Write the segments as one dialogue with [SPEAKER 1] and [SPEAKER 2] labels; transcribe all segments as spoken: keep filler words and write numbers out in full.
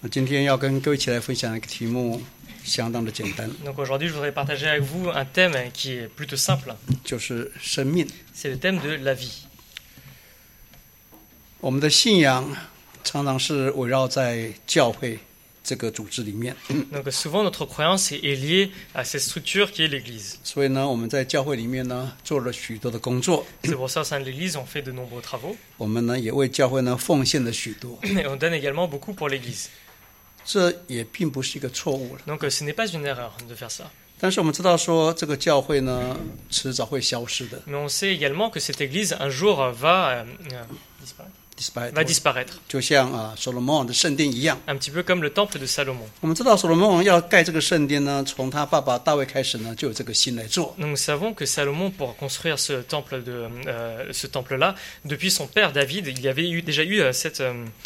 [SPEAKER 1] 今天要跟各位一起来分享一个题目，相当的简单，
[SPEAKER 2] Donc aujourd'hui, je voudrais partager avec vous un thème qui est plutôt simple.
[SPEAKER 1] 就是生命。
[SPEAKER 2] C'est le thème de la vie.
[SPEAKER 1] 我们的信仰常常是围绕在教会这个组织里面，
[SPEAKER 2] Donc souvent, notre croyance est liée à cette structure qui est l'Église.
[SPEAKER 1] 所以呢，我们在教会里面呢做了许多的工作，
[SPEAKER 2] C'est pour ça, au sein de l'Église, on fait de nombreux travaux.
[SPEAKER 1] 我们呢也为教会呢奉献了许多，
[SPEAKER 2] Et on donne également beaucoup pour l'Église.
[SPEAKER 1] 这也并不是一个错误了。
[SPEAKER 2] Donc ce n'est pas une erreur de faire ça.
[SPEAKER 1] 但是我们知道说，这个教会呢迟早会消失的，
[SPEAKER 2] Mais on sait également que cette Église, un jour, va, euh, disparaître. va disparaître.
[SPEAKER 1] 就像啊所罗门王的圣殿一样。
[SPEAKER 2] Un petit peu comme le temple de Salomon.
[SPEAKER 1] 我们知道所罗门王要盖这个圣殿呢，从他爸爸大卫开始呢，就有这个心来做。
[SPEAKER 2] Donc nous savons que Salomon, pour construire ce temple de euh, ce temple-là, depuis son père David, il y avait eu, déjà eu euh, cette,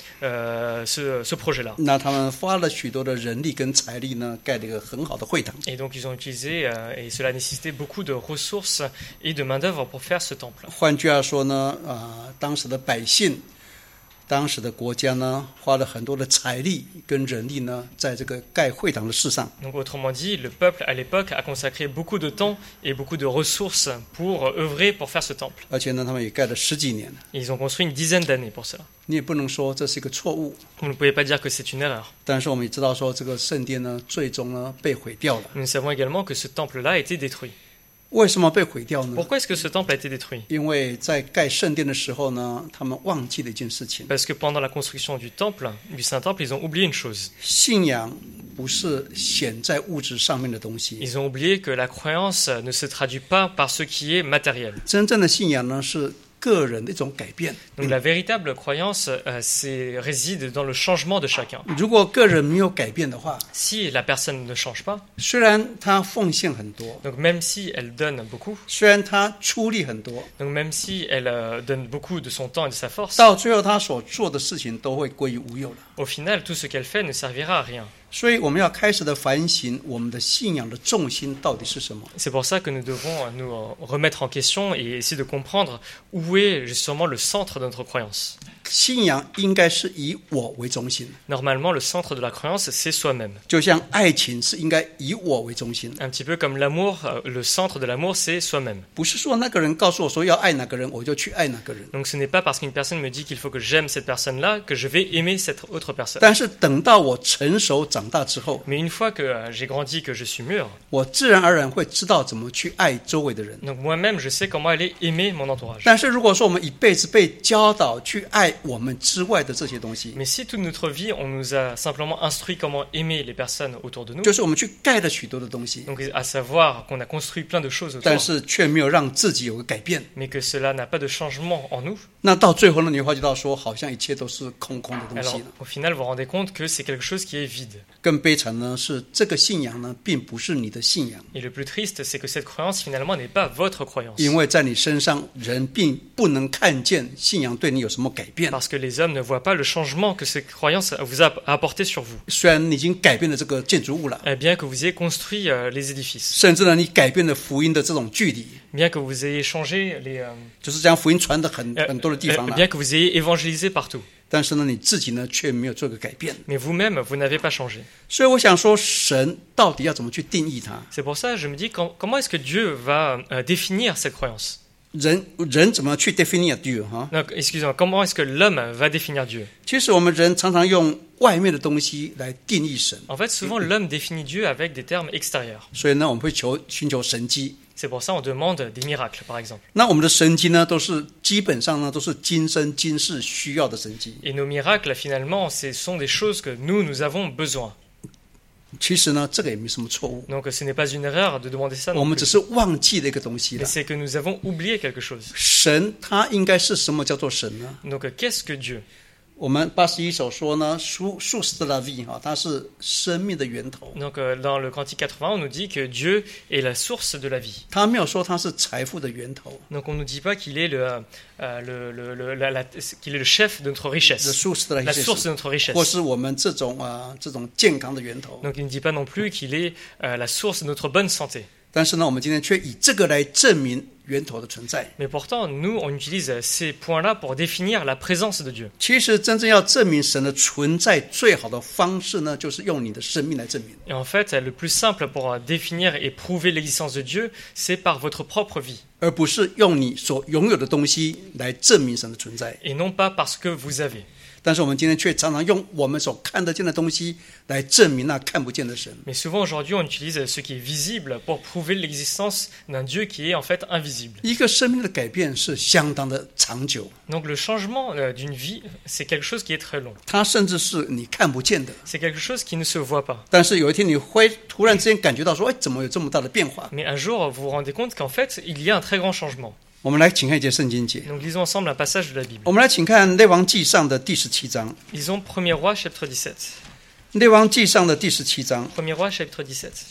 [SPEAKER 2] euh, ce, ce projet-là.
[SPEAKER 1] 那他们花了许多的人力跟财力呢，盖了一个很好的会堂。
[SPEAKER 2] Et donc ils ont utilisé, euh, et cela nécessitait beaucoup de ressources et de main-d'œuvre pour faire ce temple.
[SPEAKER 1] 换句话说呢，啊、呃，当时的百姓。 当时的国家呢，花了很多的财力跟人力呢，在这个盖会堂的事上。
[SPEAKER 2] Donc autrement dit, le peuple à l'époque a consacré beaucoup de temps et beaucoup de ressources pour œuvrer pour faire ce temple.
[SPEAKER 1] 而且呢，他们也盖了十几年了。
[SPEAKER 2] Et ils ont construit une dizaine d'années pour cela.
[SPEAKER 1] 你也不能说这是一个错误。
[SPEAKER 2] Vous ne pouvez pas dire que c'est une erreur.
[SPEAKER 1] 但是我们也知道说，这个圣殿呢，最终呢被毁掉了。
[SPEAKER 2] Nous savons également que ce temple-là a été détruit.
[SPEAKER 1] 为什么被毁掉呢？
[SPEAKER 2] Pourquoi est-ce que ce temple a été détruit?
[SPEAKER 1] 因为在盖圣殿的时候呢，他们忘记了一件事情。
[SPEAKER 2] Parce que pendant la construction du temple, du Saint-Temple, ils ont oublié une chose.
[SPEAKER 1] 信仰不是显在物质上面的东西。
[SPEAKER 2] Ils ont oublié que la croyance ne se traduit pas par ce qui est matériel.
[SPEAKER 1] 真正的信仰呢，是个人的一种改变。
[SPEAKER 2] Donc la véritable croyance euh, c'est, réside dans le changement de chacun.
[SPEAKER 1] 如果个人没有改变的话，
[SPEAKER 2] Si la personne ne change pas,
[SPEAKER 1] 虽然他奉献很多，
[SPEAKER 2] donc même si elle donne beaucoup,
[SPEAKER 1] 虽然他出力很多，
[SPEAKER 2] donc même si elle euh, donne beaucoup de son temps et de sa force,
[SPEAKER 1] 到最后他所做的事情都会归于无有了。
[SPEAKER 2] au final, tout ce qu'elle fait ne servira à rien.
[SPEAKER 1] 所以我们要开始的反省，我们的信仰的重心到底是什么？
[SPEAKER 2] C'est pour ça que nous devons nous remettre en question et essayer de comprendre où est justement le centre de notre croyance.
[SPEAKER 1] 信仰应该是以我为中心，
[SPEAKER 2] Normalement, le centre de la croyance, c'est soi-même.
[SPEAKER 1] 就像爱情是应该以我为中心，
[SPEAKER 2] Un petit peu comme l'amour, euh, le centre de l'amour, c'est soi-même.
[SPEAKER 1] 不是说那个人告诉我说要爱哪个人，我就去爱哪个人。
[SPEAKER 2] Donc ce n'est pas parce qu'une personne me dit qu'il faut que j'aime cette personne-là que je vais aimer cette autre personne.
[SPEAKER 1] 但是等到我成熟长大之后，
[SPEAKER 2] Mais une fois que euh, j'ai grandi, que je suis mûr,
[SPEAKER 1] 我自然而然会知道怎么去爱周围的人。
[SPEAKER 2] donc moi-même, je sais comment aller aimer mon entourage.
[SPEAKER 1] 但是如果说我们一辈子被教导去爱我们之外的这些东西，
[SPEAKER 2] Mais si toute notre vie, on nous a simplement instruit comment aimer les personnes autour de nous,
[SPEAKER 1] 就是我们去盖了许多的东西，
[SPEAKER 2] donc à savoir qu'on a construit plein de choses autour,
[SPEAKER 1] 但是却没有让自己有个改变，
[SPEAKER 2] mais que cela n'a pas de changement en nous,
[SPEAKER 1] 那到最后呢，你会发觉到说，好像一切都是空空的东
[SPEAKER 2] alors
[SPEAKER 1] 西了。
[SPEAKER 2] au final, vous vous rendez compte que c'est quelque chose qui est vide.
[SPEAKER 1] 更悲惨呢是，这个信仰呢，并不是你的信仰，
[SPEAKER 2] Et le plus triste, c'est que cette croyance, finalement, n'est pas votre croyance.
[SPEAKER 1] 因为在你身上，人并不能看见信仰对你有什么改变。
[SPEAKER 2] Parce que les hommes ne voient pas le changement que cette croyance vous a apporté sur vous.
[SPEAKER 1] 虽然你已经改变了这个建筑物了，
[SPEAKER 2] Eh bien que vous ayez construit euh, les édifices,
[SPEAKER 1] 甚至呢，你改变了福音的这种距离，
[SPEAKER 2] bien que vous ayez changé les, euh,
[SPEAKER 1] 就是将福音传的很
[SPEAKER 2] euh,
[SPEAKER 1] 很多的地
[SPEAKER 2] euh,
[SPEAKER 1] 方了。
[SPEAKER 2] bien que vous ayez évangélisé partout.
[SPEAKER 1] 但是呢，你自己呢却没有做个改变。
[SPEAKER 2] Mais vous-même, vous n'avez pas changé.
[SPEAKER 1] 所以我想说，神到底要怎么去定义它？
[SPEAKER 2] C'est pour ça que je me dis, quand- comment est-ce que Dieu va euh, définir cette croyance?
[SPEAKER 1] 人人怎么去 definire Dieu 哈？
[SPEAKER 2] Donc, excusez-moi, comment est-ce que l'homme va définir Dieu?
[SPEAKER 1] 其实我们人常常用外面的东西来定义神，
[SPEAKER 2] En fait, souvent, l'homme définit Dieu avec des termes extérieurs.
[SPEAKER 1] 所以呢，我们会求寻求神迹。
[SPEAKER 2] C'est pour ça qu'on demande des miracles, par exemple.
[SPEAKER 1] 那我们的神迹呢，都是基本上呢，都是今生今世需要的神迹。
[SPEAKER 2] Et nos miracles, finalement, ce sont des choses que nous, nous avons besoin.
[SPEAKER 1] 其实呢，这个也没什么错误，
[SPEAKER 2] Donc, ce n'est pas une erreur de demander ça
[SPEAKER 1] 我
[SPEAKER 2] non
[SPEAKER 1] 们只
[SPEAKER 2] plus.
[SPEAKER 1] 是忘记了一个东西
[SPEAKER 2] Mais
[SPEAKER 1] 了。
[SPEAKER 2] c'est que nous avons oublié quelque chose.
[SPEAKER 1] 神他应该是什么叫做神呢？
[SPEAKER 2] Donc, qu'est-ce que Dieu?
[SPEAKER 1] 我们八十一首说呢，苏苏斯的 la vie 哈，它是生命的源头。
[SPEAKER 2] Donc, euh, dans le Cantique quatre-vingts, on nous dit que Dieu est la source de la vie.
[SPEAKER 1] 他没有说它是财富的源头。
[SPEAKER 2] Donc, on ne nous dit pas qu'il est le, euh, le, le, le, la, la, qu'il est le chef de notre
[SPEAKER 1] The
[SPEAKER 2] richesse,
[SPEAKER 1] source de
[SPEAKER 2] la
[SPEAKER 1] la
[SPEAKER 2] source de notre
[SPEAKER 1] 或
[SPEAKER 2] richesse.
[SPEAKER 1] 是我们这种啊、呃、这种健康的源头。
[SPEAKER 2] Donc, il ne dit pas non plus qu'il est euh, la source de notre bonne santé.
[SPEAKER 1] 但是呢，我们今天却以这个来证明源头的存在。
[SPEAKER 2] Mais pourtant, nous, on utilise ces points-là pour définir la présence de Dieu.
[SPEAKER 1] 其实真正要证明神的存在，最好的方式呢，就是用你的生命来证明。
[SPEAKER 2] Et en fait, le plus simple pour définir et prouver l'existence de Dieu, c'est par votre propre vie,
[SPEAKER 1] 而不是用你所拥有的东西来证明神的存在。
[SPEAKER 2] et non pas parce que vous avez.
[SPEAKER 1] 但是我们今天却常常用我们所看得见的东西来证明那看不见的神。
[SPEAKER 2] Mais souvent, aujourd'hui, on utilise ce qui est visible pour prouver l'existence d'un Dieu qui est en fait invisible.
[SPEAKER 1] 一个生命的改变是相当的长久，
[SPEAKER 2] Donc le changement euh, d'une vie, c'est quelque chose qui est très long.
[SPEAKER 1] 它甚至是你看不见的。
[SPEAKER 2] C'est quelque chose qui ne se voit pas.
[SPEAKER 1] 但是有一天你会突然之间感觉到说，哎，怎么有这么大的变化？
[SPEAKER 2] Mais un jour, vous vous rendez compte qu'en fait, il y a un très grand changement.
[SPEAKER 1] 我们来请看一节圣经节，
[SPEAKER 2] Donc lisons ensemble un passage de la Bible.
[SPEAKER 1] 我们来请看列王记上的第十七章。
[SPEAKER 2] Lisons premier roi chapitre dix-sept.
[SPEAKER 1] 列王记上的第十七章，
[SPEAKER 2] premier roi chapitre dix-sept.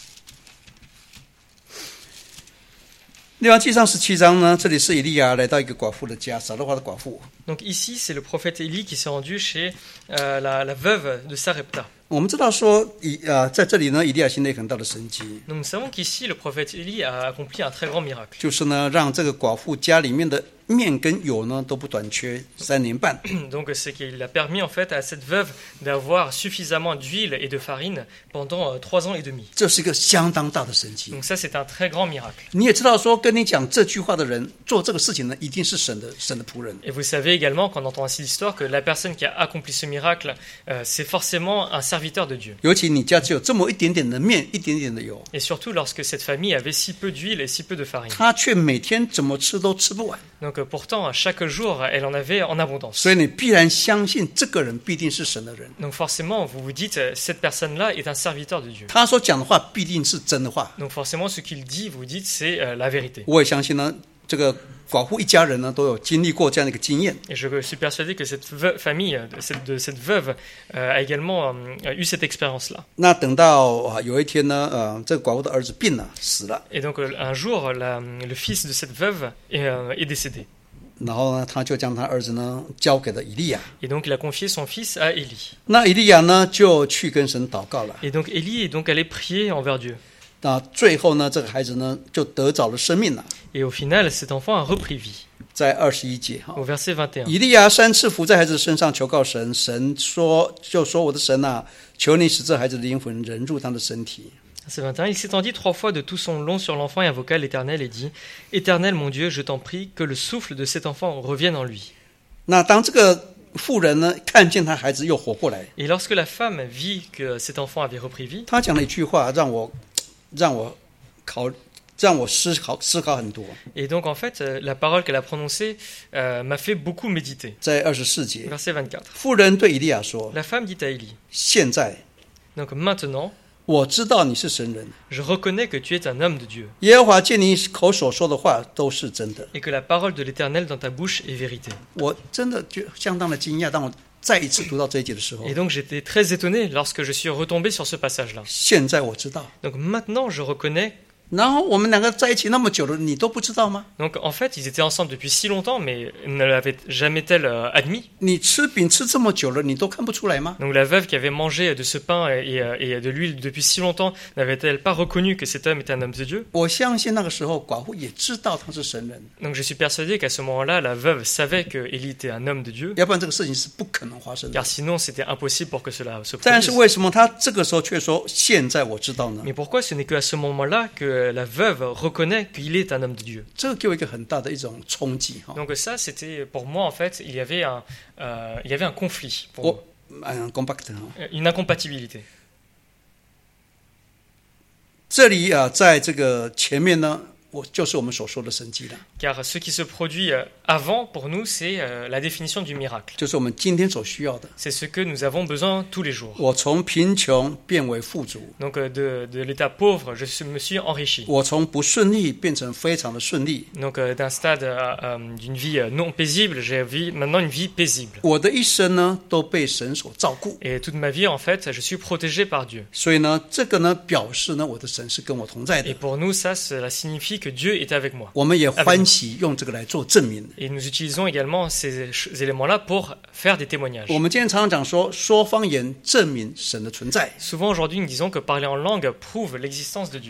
[SPEAKER 1] 列王记上十七章呢，这里是以利亚来到一个寡妇的家，撒勒华的寡妇。
[SPEAKER 2] Donc ici, c'est le prophète Élie qui s'est rendu chez euh, la, la veuve de Sarepta.
[SPEAKER 1] 我们知道说，以啊、呃，在这里呢，以利亚行了一个很大的神迹，
[SPEAKER 2] Donc nous savons qu'ici, le prophète Élie a accompli un très grand miracle.
[SPEAKER 1] 就是呢，让这个寡妇家里面的面跟油呢都不短缺三年半。
[SPEAKER 2] Donc c'est qu'il a permis en fait à cette veuve d'avoir suffisamment d'huile et de farine pendant euh, trois ans et demi.
[SPEAKER 1] 这是一个相当大的神迹。
[SPEAKER 2] Donc ça, c'est un très grand miracle.
[SPEAKER 1] 你也知道说，跟你讲这句话的人做这个事情呢，一定是神的神的仆人。
[SPEAKER 2] Et vous savez également, quand on entend ainsi l'histoire, que la personne qui a accompli ce miracle, euh, c'est forcément un serviteur de Dieu.
[SPEAKER 1] 尤其你家只有这么一点点的面，一点点的油，
[SPEAKER 2] Et surtout lorsque cette famille avait si peu d'huile et si peu de farine.
[SPEAKER 1] 他却每天怎么吃都吃不完。
[SPEAKER 2] Donc euh, pourtant, chaque jour, elle en avait en abondance.
[SPEAKER 1] 所以你必然相信这个人必定是神的人，
[SPEAKER 2] Donc forcément, vous vous dites, euh, cette personne-là est un serviteur de Dieu.
[SPEAKER 1] 他所讲的话必定是真的话。
[SPEAKER 2] Donc forcément, ce qu'il dit, vous dites, c'est euh, la vérité.
[SPEAKER 1] 我也相信呢，这个寡妇一家人呢都有经历过这样的一个经验。
[SPEAKER 2] Et je suis persuadé que cette veu- famille, de cette, de cette veuve, euh, a également euh, eu cette expérience-là.
[SPEAKER 1] 那等到啊有一天呢，呃，这个寡妇的儿子病了，死了，
[SPEAKER 2] Et donc euh, un jour, la- le fils de cette veuve est, euh, est décédé.
[SPEAKER 1] 然后呢，他就将他儿子呢交给了以利亚。
[SPEAKER 2] Et donc il a confié son fils à Élie.
[SPEAKER 1] 那以利亚呢就去跟神祷告了。
[SPEAKER 2] Et donc Élie est donc allé prier envers Dieu.
[SPEAKER 1] 那最后呢，这个孩子呢就得着了生命了。
[SPEAKER 2] Et au final, cet enfant a repris vie.
[SPEAKER 1] 在二十一节哈，
[SPEAKER 2] Au verset vingt et un.
[SPEAKER 1] 以利亚三次伏在孩子身上求告神，神说就说我的神啊，求你使这孩子的灵魂人入他的身体。
[SPEAKER 2] Verset vingt et un, il s'étendit trois fois de tout son long sur l'enfant et invoqua l'Éternel et dit « Éternel mon Dieu, je t'en prie, que le souffle de cet enfant revienne en lui. »
[SPEAKER 1] 那当这个妇人呢看见他孩子又活过来，
[SPEAKER 2] Et lorsque la femme vit que cet enfant avait repris vie,
[SPEAKER 1] 他讲了一句话，让我让我考让我思考思考很多。
[SPEAKER 2] et donc en fait, euh, la parole qu'elle a prononcée euh, m'a fait beaucoup méditer.
[SPEAKER 1] 在二十四节，
[SPEAKER 2] Verset vingt-quatre.
[SPEAKER 1] 妇人对以利亚说
[SPEAKER 2] La femme dit à Élie,
[SPEAKER 1] 现在
[SPEAKER 2] donc maintenant,
[SPEAKER 1] 我知道你是神人，
[SPEAKER 2] je reconnais que tu es un homme de Dieu
[SPEAKER 1] 耶和华借你口所说的话都是真的。
[SPEAKER 2] et que la parole de l'Éternel dans ta bouche est vérité.
[SPEAKER 1] 我真的觉相当的惊讶，当我再一次读到这一节的时候
[SPEAKER 2] Et，donc j'étais très étonné lorsque je suis retombé sur ce passage-là.
[SPEAKER 1] 现在我知道。
[SPEAKER 2] Donc maintenant, je reconnais.
[SPEAKER 1] 然后我们两个在一起那么久了，你都不知道吗？
[SPEAKER 2] Donc en fait, ils étaient ensemble depuis si longtemps, mais ne l'avaient jamais-elle euh, admis.
[SPEAKER 1] 你吃饼吃这么久了，你都看不出来吗？
[SPEAKER 2] Donc la veuve qui avait mangé de ce pain et, et, et de l'huile depuis si longtemps, n'avait-elle pas reconnu que cet homme était un homme de Dieu?
[SPEAKER 1] 我相信那个时候寡妇也知道他是神人，
[SPEAKER 2] Donc je suis persuadé qu'à ce moment-là, la veuve savait que Élie était un homme de Dieu,
[SPEAKER 1] 要不然这个事情是不可能发生的。
[SPEAKER 2] car sinon c'était impossible pour que cela se
[SPEAKER 1] 但是
[SPEAKER 2] produise.
[SPEAKER 1] 为什么他这个时候却说现在我知道呢？
[SPEAKER 2] Mais pourquoi ce n'est qu'à ce moment-là que la veuve reconnaît qu'il est un homme de Dieu?
[SPEAKER 1] 这个给我一个很大的一种冲击哈。
[SPEAKER 2] Donc ça, c'était pour moi en fait, il y avait un, euh, il y avait un conflit, pour
[SPEAKER 1] 我嗯，compact 哈，
[SPEAKER 2] moi, une incompatibilité.
[SPEAKER 1] 这里啊，在这个前面呢，我就是我们所说的神迹了，
[SPEAKER 2] Car ce qui se produit euh, avant, pour nous, c'est euh, la définition du miracle.
[SPEAKER 1] 就是我们今天所需要的。
[SPEAKER 2] C'est ce que nous avons besoin tous les jours.
[SPEAKER 1] 我从贫穷变为富足，
[SPEAKER 2] Donc euh, de, de l'état pauvre, je suis- me suis enrichi.
[SPEAKER 1] 我从不顺利变成非常的顺利。
[SPEAKER 2] Donc euh, d'un stade euh, euh, d'une vie euh, non paisible, j'ai vie, maintenant une vie paisible.
[SPEAKER 1] 我的一生呢都被神所照顾，
[SPEAKER 2] Et toute ma vie, en fait, je suis protégé par Dieu.
[SPEAKER 1] 所以呢，这个呢表示呢，我的神是跟我同在
[SPEAKER 2] Et
[SPEAKER 1] 的。
[SPEAKER 2] pour nous, ça, cela signifie que Dieu est avec moi.
[SPEAKER 1] 我们也欢喜用这个来做证明。
[SPEAKER 2] Et nous utilisons également ces ch- éléments-là pour faire des témoignages.
[SPEAKER 1] 我们今天常常讲说，说方言证明神的存在。
[SPEAKER 2] Souvent aujourd'hui, nous disons que parler en langue prouve l'existence de Dieu.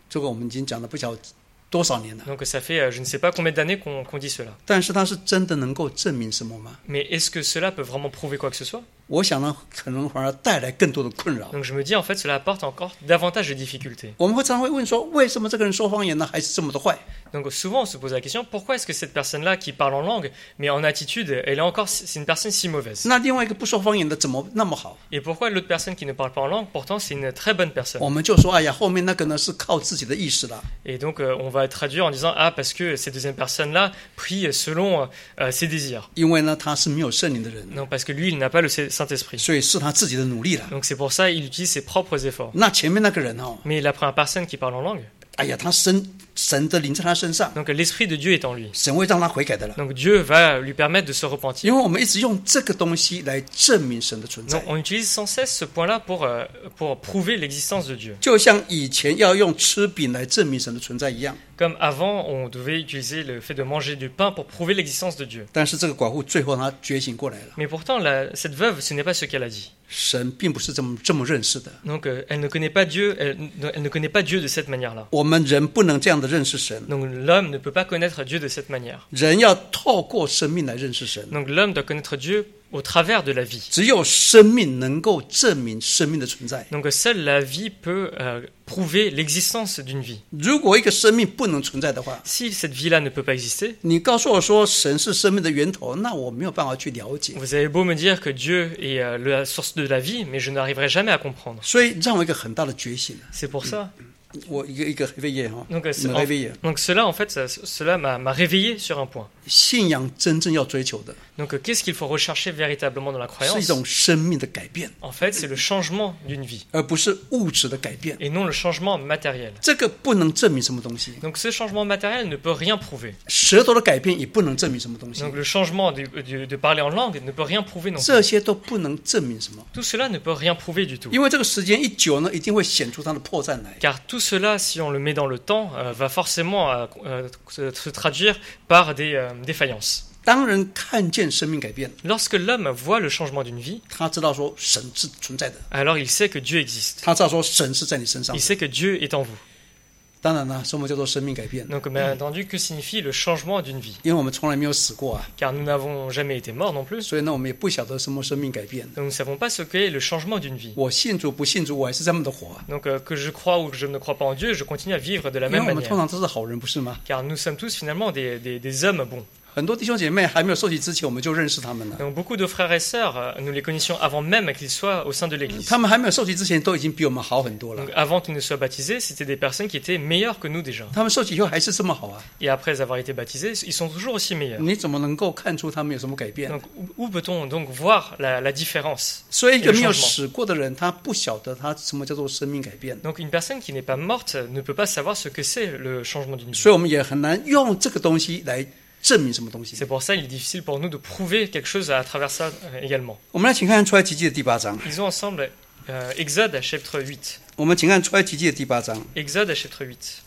[SPEAKER 1] 这个我们已经讲了不晓得多少年了。
[SPEAKER 2] Donc ça fait euh, je ne sais pas combien d'années qu'on qu'on dit cela.
[SPEAKER 1] 但是它是真的能够证明什么吗？
[SPEAKER 2] Mais est-ce que cela peut vraiment prouver quoi que ce soit?
[SPEAKER 1] 我想呢，可能反而带来更多的困扰。
[SPEAKER 2] Donc je me dis en fait cela apporte encore davantage de difficultés.
[SPEAKER 1] 我们会常会问说，为什么这个人说方言呢，还是这么的坏？
[SPEAKER 2] Donc souvent on se pose la question pourquoi est-ce que cette personne-là qui parle en langue mais en attitude elle est encore c'est une personne si mauvaise?
[SPEAKER 1] 那另外一个不说方言的怎么那么好？
[SPEAKER 2] Et pourquoi l'autre personne qui ne parle pas en langue pourtant c'est une très bonne personne?
[SPEAKER 1] 我们就说，哎呀，后面那个呢是靠自己的意识啦。
[SPEAKER 2] Et donc euh, on va traduire en disant ah parce que cette deuxième personne-là prie selon euh, ses désirs.
[SPEAKER 1] 因为呢他是没有圣灵的人，
[SPEAKER 2] Non parce que lui il n'a pas le Saint-Esprit.
[SPEAKER 1] 所以是他自己的努力了。
[SPEAKER 2] Donc c'est pour ça il utilise ses propres efforts.
[SPEAKER 1] 那前面那个人哦，
[SPEAKER 2] Mais la première personne qui parle en langue,
[SPEAKER 1] 哎呀，他神神的灵在他身上，
[SPEAKER 2] donc l'esprit de Dieu est en lui.
[SPEAKER 1] 神会让他悔改的了。
[SPEAKER 2] Donc Dieu va lui permettre de se repentir.
[SPEAKER 1] 因为我们一直用这个东西来证明神的存在
[SPEAKER 2] Donc，on utilise sans cesse ce point-là pour, euh, pour prouver l'existence de Dieu.
[SPEAKER 1] 就像以前要用吃饼来证明神的存在一样。
[SPEAKER 2] Comme avant, on devait utiliser le fait de manger du pain pour prouver l'existence de Dieu.
[SPEAKER 1] 但是这个寡妇最后她觉醒过来了，
[SPEAKER 2] Mais pourtant, la- cette veuve, ce n'est pas ce qu'elle a dit.
[SPEAKER 1] 神并不是这么这么认识的。
[SPEAKER 2] Donc, euh, elle ne connaît pas Dieu. Elle, elle ne connaît pas Dieu de cette manière-là.
[SPEAKER 1] 我们人不能这样的认识神，
[SPEAKER 2] Donc, l'homme ne peut pas connaître Dieu de cette manière.
[SPEAKER 1] 人要透过生命来认识神。
[SPEAKER 2] Donc, l'homme doit connaître Dieu au travers de la vie.
[SPEAKER 1] 只有生命能够证明生命的存在。
[SPEAKER 2] Donc, seule la vie peut euh, prouver l'existence d'une vie.
[SPEAKER 1] 如果一个生命不能存在的话，
[SPEAKER 2] Si cette vie-là ne peut pas exister,
[SPEAKER 1] 你告诉我说神是生命的源头，那我没有办法去了解。
[SPEAKER 2] vous avez beau me dire que Dieu est euh, la source de la vie, mais je n'arriverai jamais à comprendre.
[SPEAKER 1] 所以让我一个很大的觉醒。
[SPEAKER 2] C'est pour ça.
[SPEAKER 1] 我一个一个黑夜夜哈，
[SPEAKER 2] Donc, euh, c'est-
[SPEAKER 1] 黑夜夜，
[SPEAKER 2] donc cela, en fait, ça- cela m'a m'a réveillé sur un point.
[SPEAKER 1] 信仰真正要追求的
[SPEAKER 2] Donc, euh, qu'est-ce qu'il faut rechercher véritablement dans la
[SPEAKER 1] 是一
[SPEAKER 2] croyance?
[SPEAKER 1] 种生命的改变，
[SPEAKER 2] En fait, c'est le changement d'une vie
[SPEAKER 1] 而不是物质的改变。
[SPEAKER 2] et non le changement matériel.
[SPEAKER 1] 这个不能证明什么东西，
[SPEAKER 2] Donc, ce changement matériel ne peut rien prouver.
[SPEAKER 1] 舌头的改变也不能证明什么东西，
[SPEAKER 2] Donc, le changement du- du- de parler en langue ne peut rien prouver non
[SPEAKER 1] 这
[SPEAKER 2] plus.
[SPEAKER 1] 些都不能证明什么，
[SPEAKER 2] Tout cela ne peut rien prouver du tout.
[SPEAKER 1] 因为这个时间一久呢，一定会显出它的破绽来。
[SPEAKER 2] Car tout cela, si on le met dans le temps, euh, va forcément euh, euh, se se traduire par des euh, défaillances.
[SPEAKER 1] 当人看见生命改变，
[SPEAKER 2] Lorsque l'homme voit le changement d'une vie,
[SPEAKER 1] 他知道说神是存在的，
[SPEAKER 2] alors il sait que Dieu existe.
[SPEAKER 1] 他知道说神是在你身上
[SPEAKER 2] Il
[SPEAKER 1] 的。
[SPEAKER 2] sait que Dieu est en vous.
[SPEAKER 1] 当然了，什么叫做生命改变？
[SPEAKER 2] Donc, bien entendu, que signifie le changement d'une vie?
[SPEAKER 1] 因为我们从来没有死过啊，
[SPEAKER 2] Car nous n'avons jamais été morts non plus.
[SPEAKER 1] 所以呢，我们也不晓得什么生命改变。
[SPEAKER 2] Donc, nous ne savons pas ce qu'est le changement d'une vie.
[SPEAKER 1] 我信主不信主，我还是这么的活啊，
[SPEAKER 2] Donc, euh, que je crois ou que je ne crois pas en Dieu, je continue à vivre de la
[SPEAKER 1] 因为
[SPEAKER 2] même
[SPEAKER 1] 我们通
[SPEAKER 2] manière.
[SPEAKER 1] 常都是好人，不是吗？
[SPEAKER 2] Car nous sommes tous finalement des, des, des hommes bons.
[SPEAKER 1] 很多弟兄姐妹还没有受洗之前，我们就认识他们了。
[SPEAKER 2] Donc, beaucoup de frères et sœurs, euh, nous les connaissions avant même qu'ils soient au sein de l'Église.
[SPEAKER 1] 他们还没有受洗之前，都已经比我们好很多了
[SPEAKER 2] Donc, avant qu'ils ne soient baptisés, c'était des personnes qui étaient meilleures que nous déjà.
[SPEAKER 1] 他们受洗以后还是这么好啊，
[SPEAKER 2] Et après avoir été baptisés, ils sont toujours aussi meilleurs.
[SPEAKER 1] 你怎么能够看出他们有什么改变？
[SPEAKER 2] Donc, où, où peut-on donc voir la, la différence?
[SPEAKER 1] 所以一个没有死过的人，他不晓得他什么叫做生命改变，
[SPEAKER 2] Donc, une personne qui n'est pas morte ne peut pas savoir ce que c'est le changement d'une vie.
[SPEAKER 1] 所以我们也很难用这个东西来证明什么东西
[SPEAKER 2] C'est。pour ça qu'il est difficile pour nous de prouver quelque chose à travers ça euh, également.
[SPEAKER 1] 我们来请看出埃及记的第八章，
[SPEAKER 2] Lisons ensemble euh, Exode chapitre huit.
[SPEAKER 1] 我们请看出埃及记的第八章。
[SPEAKER 2] Exode chapitre huit.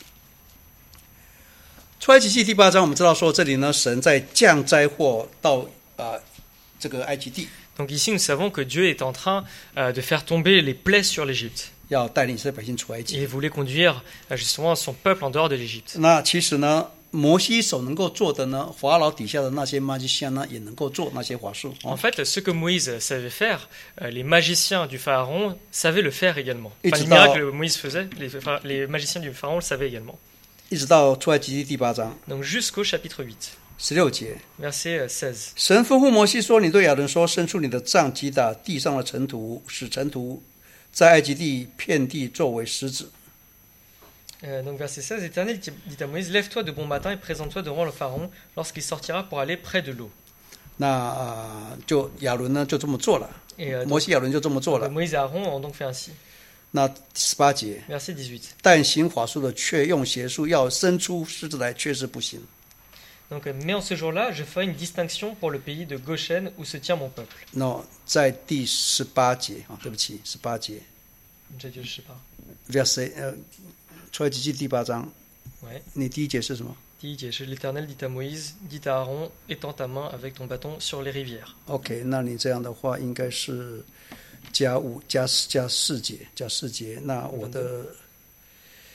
[SPEAKER 1] 出埃及记第八章，我们知道说这里呢，神在降灾祸到啊、呃、这个埃及地，
[SPEAKER 2] Donc ici, nous savons que Dieu est en train euh, de faire tomber les plaies sur l'Égypte.
[SPEAKER 1] 要带领以色列百姓出埃及。
[SPEAKER 2] Et il voulait conduire euh, justement son peuple en dehors de l'Égypte.
[SPEAKER 1] 那其实呢，摩西手能够做的呢，法老底下的那些马基西亚呢，也能够做那些法术。
[SPEAKER 2] En
[SPEAKER 1] 哦，
[SPEAKER 2] fait, ce que Moïse savait faire, euh, les magiciens du Pharaon savaient le faire également.
[SPEAKER 1] Et
[SPEAKER 2] Enfin,
[SPEAKER 1] tu
[SPEAKER 2] les
[SPEAKER 1] t'as-
[SPEAKER 2] miracles que Moïse faisait, les, phara- les magiciens du Pharaon le savaient également.
[SPEAKER 1] 一直到出埃及记第八章
[SPEAKER 2] Donc jusqu'au chapitre huit,
[SPEAKER 1] 十六节，
[SPEAKER 2] verset euh, seize.
[SPEAKER 1] 神吩咐摩西说：“你对亚伦说，伸出你的杖击打地上的尘土，使尘土在埃及地遍地作为石子。”
[SPEAKER 2] Euh, donc verset seize, l'Éternel dit dit à Moïse, lève-toi de bon matin et présente-toi devant le Pharaon lorsqu'il sortira pour aller près de l'eau.
[SPEAKER 1] 那啊、呃就亚伦呢就这么做了，
[SPEAKER 2] Et euh,
[SPEAKER 1] 摩西亚伦就这么做
[SPEAKER 2] donc,
[SPEAKER 1] 了。
[SPEAKER 2] Moïse et Aaron ont donc fait ainsi.
[SPEAKER 1] 那十八节，
[SPEAKER 2] Verset dix-huit.
[SPEAKER 1] 但行法术的却用邪术，要生出狮子来，却是不行。
[SPEAKER 2] Donc, euh, mais en ce jour-là, je ferai une distinction pour le pays de Goshen où se tient mon peuple.
[SPEAKER 1] 那在第十八节啊，对不起，十八节
[SPEAKER 2] J'ai dit, je sais pas.
[SPEAKER 1] ，verset 呃，出埃及记第八章，
[SPEAKER 2] Ouais.
[SPEAKER 1] 你第一节是什么
[SPEAKER 2] Dit, l'Éternel dit à Moïse, dit à Aaron, étends ta main avec ton bâton sur les rivières.
[SPEAKER 1] ？OK，那你这样的话应该是加五加加四节，加四节。那我的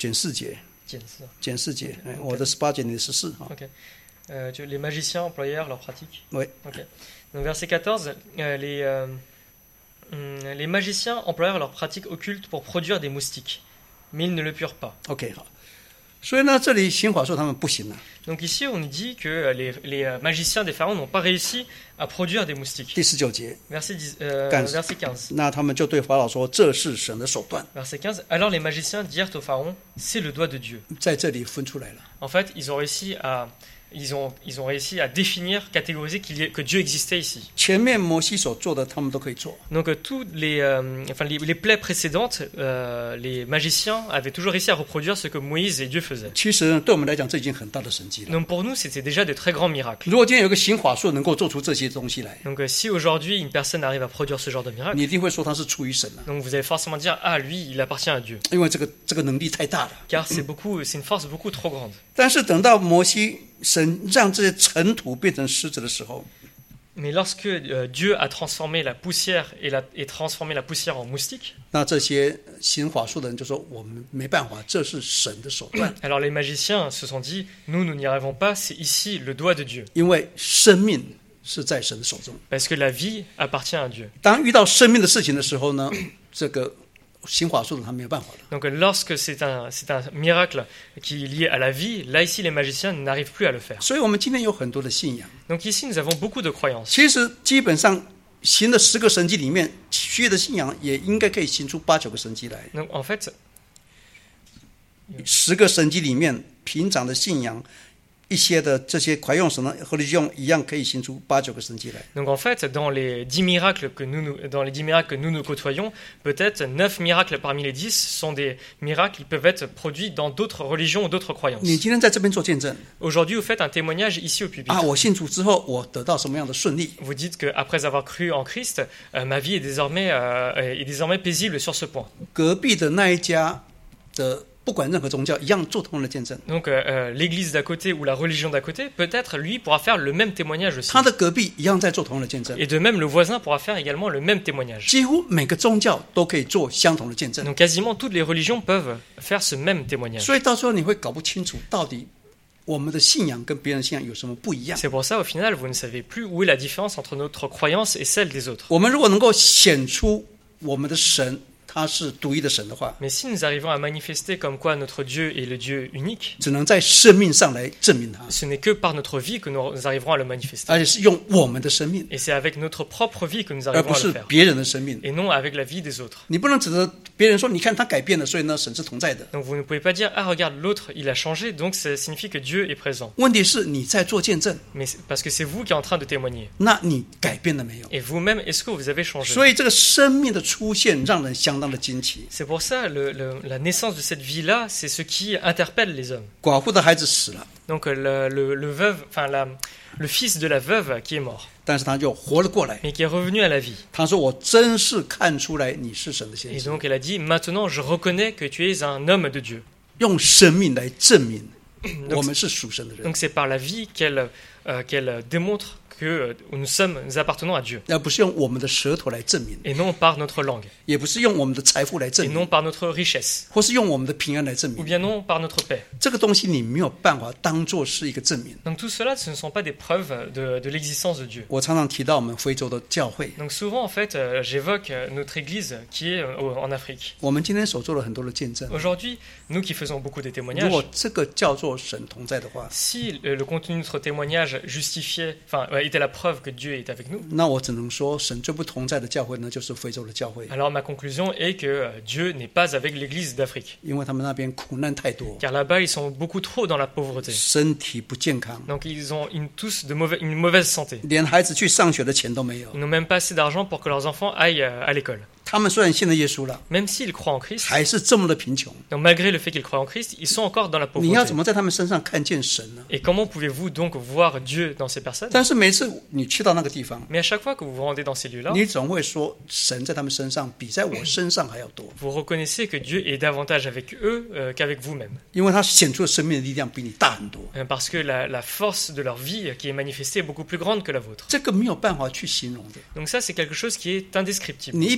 [SPEAKER 1] 减四节，
[SPEAKER 2] 减四。
[SPEAKER 1] 减四节，哎
[SPEAKER 2] OK
[SPEAKER 1] 我的十八节，你的十四哈。
[SPEAKER 2] Ok. Euh, tu- les magiciens employèrent leur pratique.
[SPEAKER 1] Oui.
[SPEAKER 2] Ok. Donc verset quatorze, euh, les, euh, hum, les magiciens employèrent leur pratique occulte pour produire des moustiques, mais ils ne le purent pas.
[SPEAKER 1] OK 好，所以呢，这里刑法说他们不行了。
[SPEAKER 2] Donc ici, on nous dit que euh, les, les euh, magiciens des pharaons n'ont pas réussi à produire des moustiques.
[SPEAKER 1] 第十九节，
[SPEAKER 2] Verset, dix- euh,
[SPEAKER 1] quinze.
[SPEAKER 2] verset quinze.
[SPEAKER 1] 那他们就对法老说：“这是神的手段。
[SPEAKER 2] Verset quinze. Alors les magiciens dirent au pharaon, c'est le doigt de Dieu. » ”
[SPEAKER 1] 在这里分出来了。
[SPEAKER 2] En fait, ils ont réussi à, ils ont, ils ont réussi à définir, catégoriser qu'il y ait- que Dieu existait ici.
[SPEAKER 1] 前面摩西所做的，他们都可以做。
[SPEAKER 2] Donc euh, tous les, euh, enfin, les, les plaies précédentes, euh, les magiciens avaient toujours réussi à reproduire ce que Moïse et Dieu faisaient.
[SPEAKER 1] 其实对我们来讲，这已经很大的神迹了。
[SPEAKER 2] Donc pour nous, c'était déjà de très grands miracles.
[SPEAKER 1] 如果今天有个行法术能够做出这些东西来，
[SPEAKER 2] Donc euh, si aujourd'hui une personne arrive à produire ce genre de miracle,
[SPEAKER 1] 你一定会说他是出于神了，
[SPEAKER 2] donc vous allez forcément dire ah lui il appartient à Dieu,
[SPEAKER 1] 因为这个这个能力太大了。
[SPEAKER 2] car c'est beaucoup, c'est une force beaucoup trop grande.
[SPEAKER 1] 但是等到摩西神让这些尘土变成狮子的时候，
[SPEAKER 2] Mais lorsque euh, Dieu a transformé la poussière et, la, et transformé la poussière en moustique,
[SPEAKER 1] 那这些行法术的人就说：“我们没办法，这是神的手段，
[SPEAKER 2] alors les magiciens se sont dit nous nous n'y arrivons pas, c'est ici le doigt de Dieu,
[SPEAKER 1] 因为生命是在神的手中。
[SPEAKER 2] parce que la vie appartient à Dieu. »
[SPEAKER 1] 当遇到生命的事情的时候呢，这个行法术的他没有办法了。
[SPEAKER 2] Donc lorsque c'est un, c'est un miracle qui est lié à la vie, là ici les magiciens n'arrivent plus à le faire.
[SPEAKER 1] 所以，我们今天有很多的信仰，
[SPEAKER 2] Donc ici nous avons beaucoup de croyances.
[SPEAKER 1] 其实基本上行的十个神迹里面，虚的信仰也应该可以行出八九个神迹来。
[SPEAKER 2] Donc en fait,
[SPEAKER 1] 十个神迹里面，平常的信仰一些的这些快用神的和利用一样，可以行出八九个神迹来。
[SPEAKER 2] donc en fait dans les dix miracles que nous, nous- dans les dix miracles que nous nous côtoyons, peut-être neuf miracles parmi les dix sont des miracles qui peuvent être produits dans d'autres religions ou d'autres croyances.
[SPEAKER 1] 你今天在这边做见证
[SPEAKER 2] Aujourd'hui, vous faites un témoignage ici au pupitre.
[SPEAKER 1] 啊，我信主之后，我得到什么样的顺利？
[SPEAKER 2] Vous dites qu'après avoir cru en Christ, euh, ma vie est désormais, euh, est désormais paisible sur ce point.
[SPEAKER 1] 隔壁的那一家的不管任何宗教，一样做同样的见证。
[SPEAKER 2] Donc euh, euh, l'église d'à côté ou la religion d'à côté, peut-être lui pourra faire le même témoignage aussi.
[SPEAKER 1] 他的隔壁一样在做同样的见证，
[SPEAKER 2] Et de même, le voisin pourra faire également le même témoignage.
[SPEAKER 1] 几乎每个宗教都可以做相同的见证。
[SPEAKER 2] Donc quasiment toutes les religions peuvent faire ce même témoignage.
[SPEAKER 1] 所以到最后你会搞不清楚，到底我们的信仰跟别人的信仰有什么不一样。
[SPEAKER 2] C'est pour ça, au final, vous ne savez plus où est la différence entre notre croyance et celle des autres.
[SPEAKER 1] 我们如果能够显出我们的神他是独一的神的话，
[SPEAKER 2] Mais si nous arrivons à manifester comme quoi notre Dieu est le Dieu unique,
[SPEAKER 1] 只能在生命上来证明他，
[SPEAKER 2] ce n'est que par notre vie que nous arriverons à le manifester.
[SPEAKER 1] 而且是用我们的生命，
[SPEAKER 2] Et c'est avec notre propre vie que nous
[SPEAKER 1] 而
[SPEAKER 2] arriverons
[SPEAKER 1] 不
[SPEAKER 2] à
[SPEAKER 1] 是
[SPEAKER 2] le faire.
[SPEAKER 1] 别人的生命。
[SPEAKER 2] Et non avec la vie des autres.
[SPEAKER 1] 你不能指责别人说，你看他改变了，所以呢，神是同在的。
[SPEAKER 2] Donc vous ne pouvez pas dire ah regarde l'autre il a changé donc ça signifie que Dieu est présent.
[SPEAKER 1] 问题是你在做见证，
[SPEAKER 2] Mais c'est parce que c'est vous qui êtes en train de témoigner.
[SPEAKER 1] 那你改变了没有？
[SPEAKER 2] Et vous-même est-ce que vous avez changé?
[SPEAKER 1] 所以这个生命的出现让人相当的惊奇。
[SPEAKER 2] C'est pour ça le, le, la naissance de cette vie-là, c'est ce qui interpelle les hommes.
[SPEAKER 1] 寡妇的孩子死了，
[SPEAKER 2] Donc le, le, le veuve, enfin la, le fils de la veuve qui est mort,
[SPEAKER 1] 但是他就活了过来。
[SPEAKER 2] mais qui est revenu à la vie.
[SPEAKER 1] 他说：“我真是看出来你是神的先
[SPEAKER 2] Et
[SPEAKER 1] 知，
[SPEAKER 2] donc elle a dit maintenant je reconnais que tu es un homme de Dieu.
[SPEAKER 1] 用生命来证明
[SPEAKER 2] Donc,
[SPEAKER 1] 我们是属神的人，
[SPEAKER 2] donc c'est par la vie qu'elle euh, qu'elle démontre que euh, nous sommes, nous appartenons à Dieu.
[SPEAKER 1] 而不是用我们的舌头来证明，
[SPEAKER 2] Et non par notre langue.
[SPEAKER 1] 也不是用我们的财富来
[SPEAKER 2] Et
[SPEAKER 1] 证明，
[SPEAKER 2] non par notre richesse.
[SPEAKER 1] 或是用我们的平安来证
[SPEAKER 2] Ou
[SPEAKER 1] 明。
[SPEAKER 2] bien non par notre paix.
[SPEAKER 1] 这个东西你没有办法当做是一个证明。
[SPEAKER 2] Donc tout cela, ce ne sont pas des preuves de, de l'existence de Dieu.
[SPEAKER 1] 我常常提到我们非洲的教会，
[SPEAKER 2] Donc souvent, en fait, euh, j'évoque euh, notre église qui est euh, au- en Afrique.
[SPEAKER 1] 我们今天所做了很多的见证。
[SPEAKER 2] Aujourd'hui, nous qui faisons beaucoup de
[SPEAKER 1] 如
[SPEAKER 2] témoignages,
[SPEAKER 1] 果这个叫做神同在的话，
[SPEAKER 2] si le, le contenu de notre témoignage justifiait, enfin, ouais, était la preuve que Dieu est avec nous,
[SPEAKER 1] 那我只能说，神最不同在的教会呢，就是非洲的教会，
[SPEAKER 2] alors ma conclusion est que euh, Dieu n'est pas avec l'église d'Afrique.
[SPEAKER 1] 因为他们那边苦难太多，
[SPEAKER 2] Car là-bas, ils sont beaucoup trop dans la pauvreté.
[SPEAKER 1] 身体不健康，
[SPEAKER 2] Donc ils ont une, tous de mauvais, une mauvaise santé.
[SPEAKER 1] 连孩子去上学的钱都没有
[SPEAKER 2] Ils。n'ont même pas assez d'argent pour que leurs enfants aillent euh, à l'école.
[SPEAKER 1] 他们虽然信了耶稣了，
[SPEAKER 2] Même s'ils croient en Christ,
[SPEAKER 1] 还是这么的贫穷。
[SPEAKER 2] donc malgré le fait qu'ils croient en Christ, ils sont encore dans la
[SPEAKER 1] 你要
[SPEAKER 2] pauvreté.
[SPEAKER 1] 怎么在他们身上看见神呢？
[SPEAKER 2] Et comment pouvez-vous donc voir Dieu dans ces personnes?
[SPEAKER 1] 但是每次你去到那个地方，
[SPEAKER 2] Mais à chaque fois que vous vous rendez dans ces lieux-là,
[SPEAKER 1] 你总会说，神在他们身上比在我身上还要多，
[SPEAKER 2] vous reconnaissez que Dieu est davantage avec eux euh, qu'avec vous-même.
[SPEAKER 1] 因为他显出的生命的力量比你大很多。
[SPEAKER 2] Euh, Parce que la, la force de leur vie euh, qui est manifestée est beaucoup plus grande que la vôtre.
[SPEAKER 1] 这个没有办法去形容的，
[SPEAKER 2] Donc ça, c'est quelque chose qui est indescriptible.
[SPEAKER 1] 你一比就知道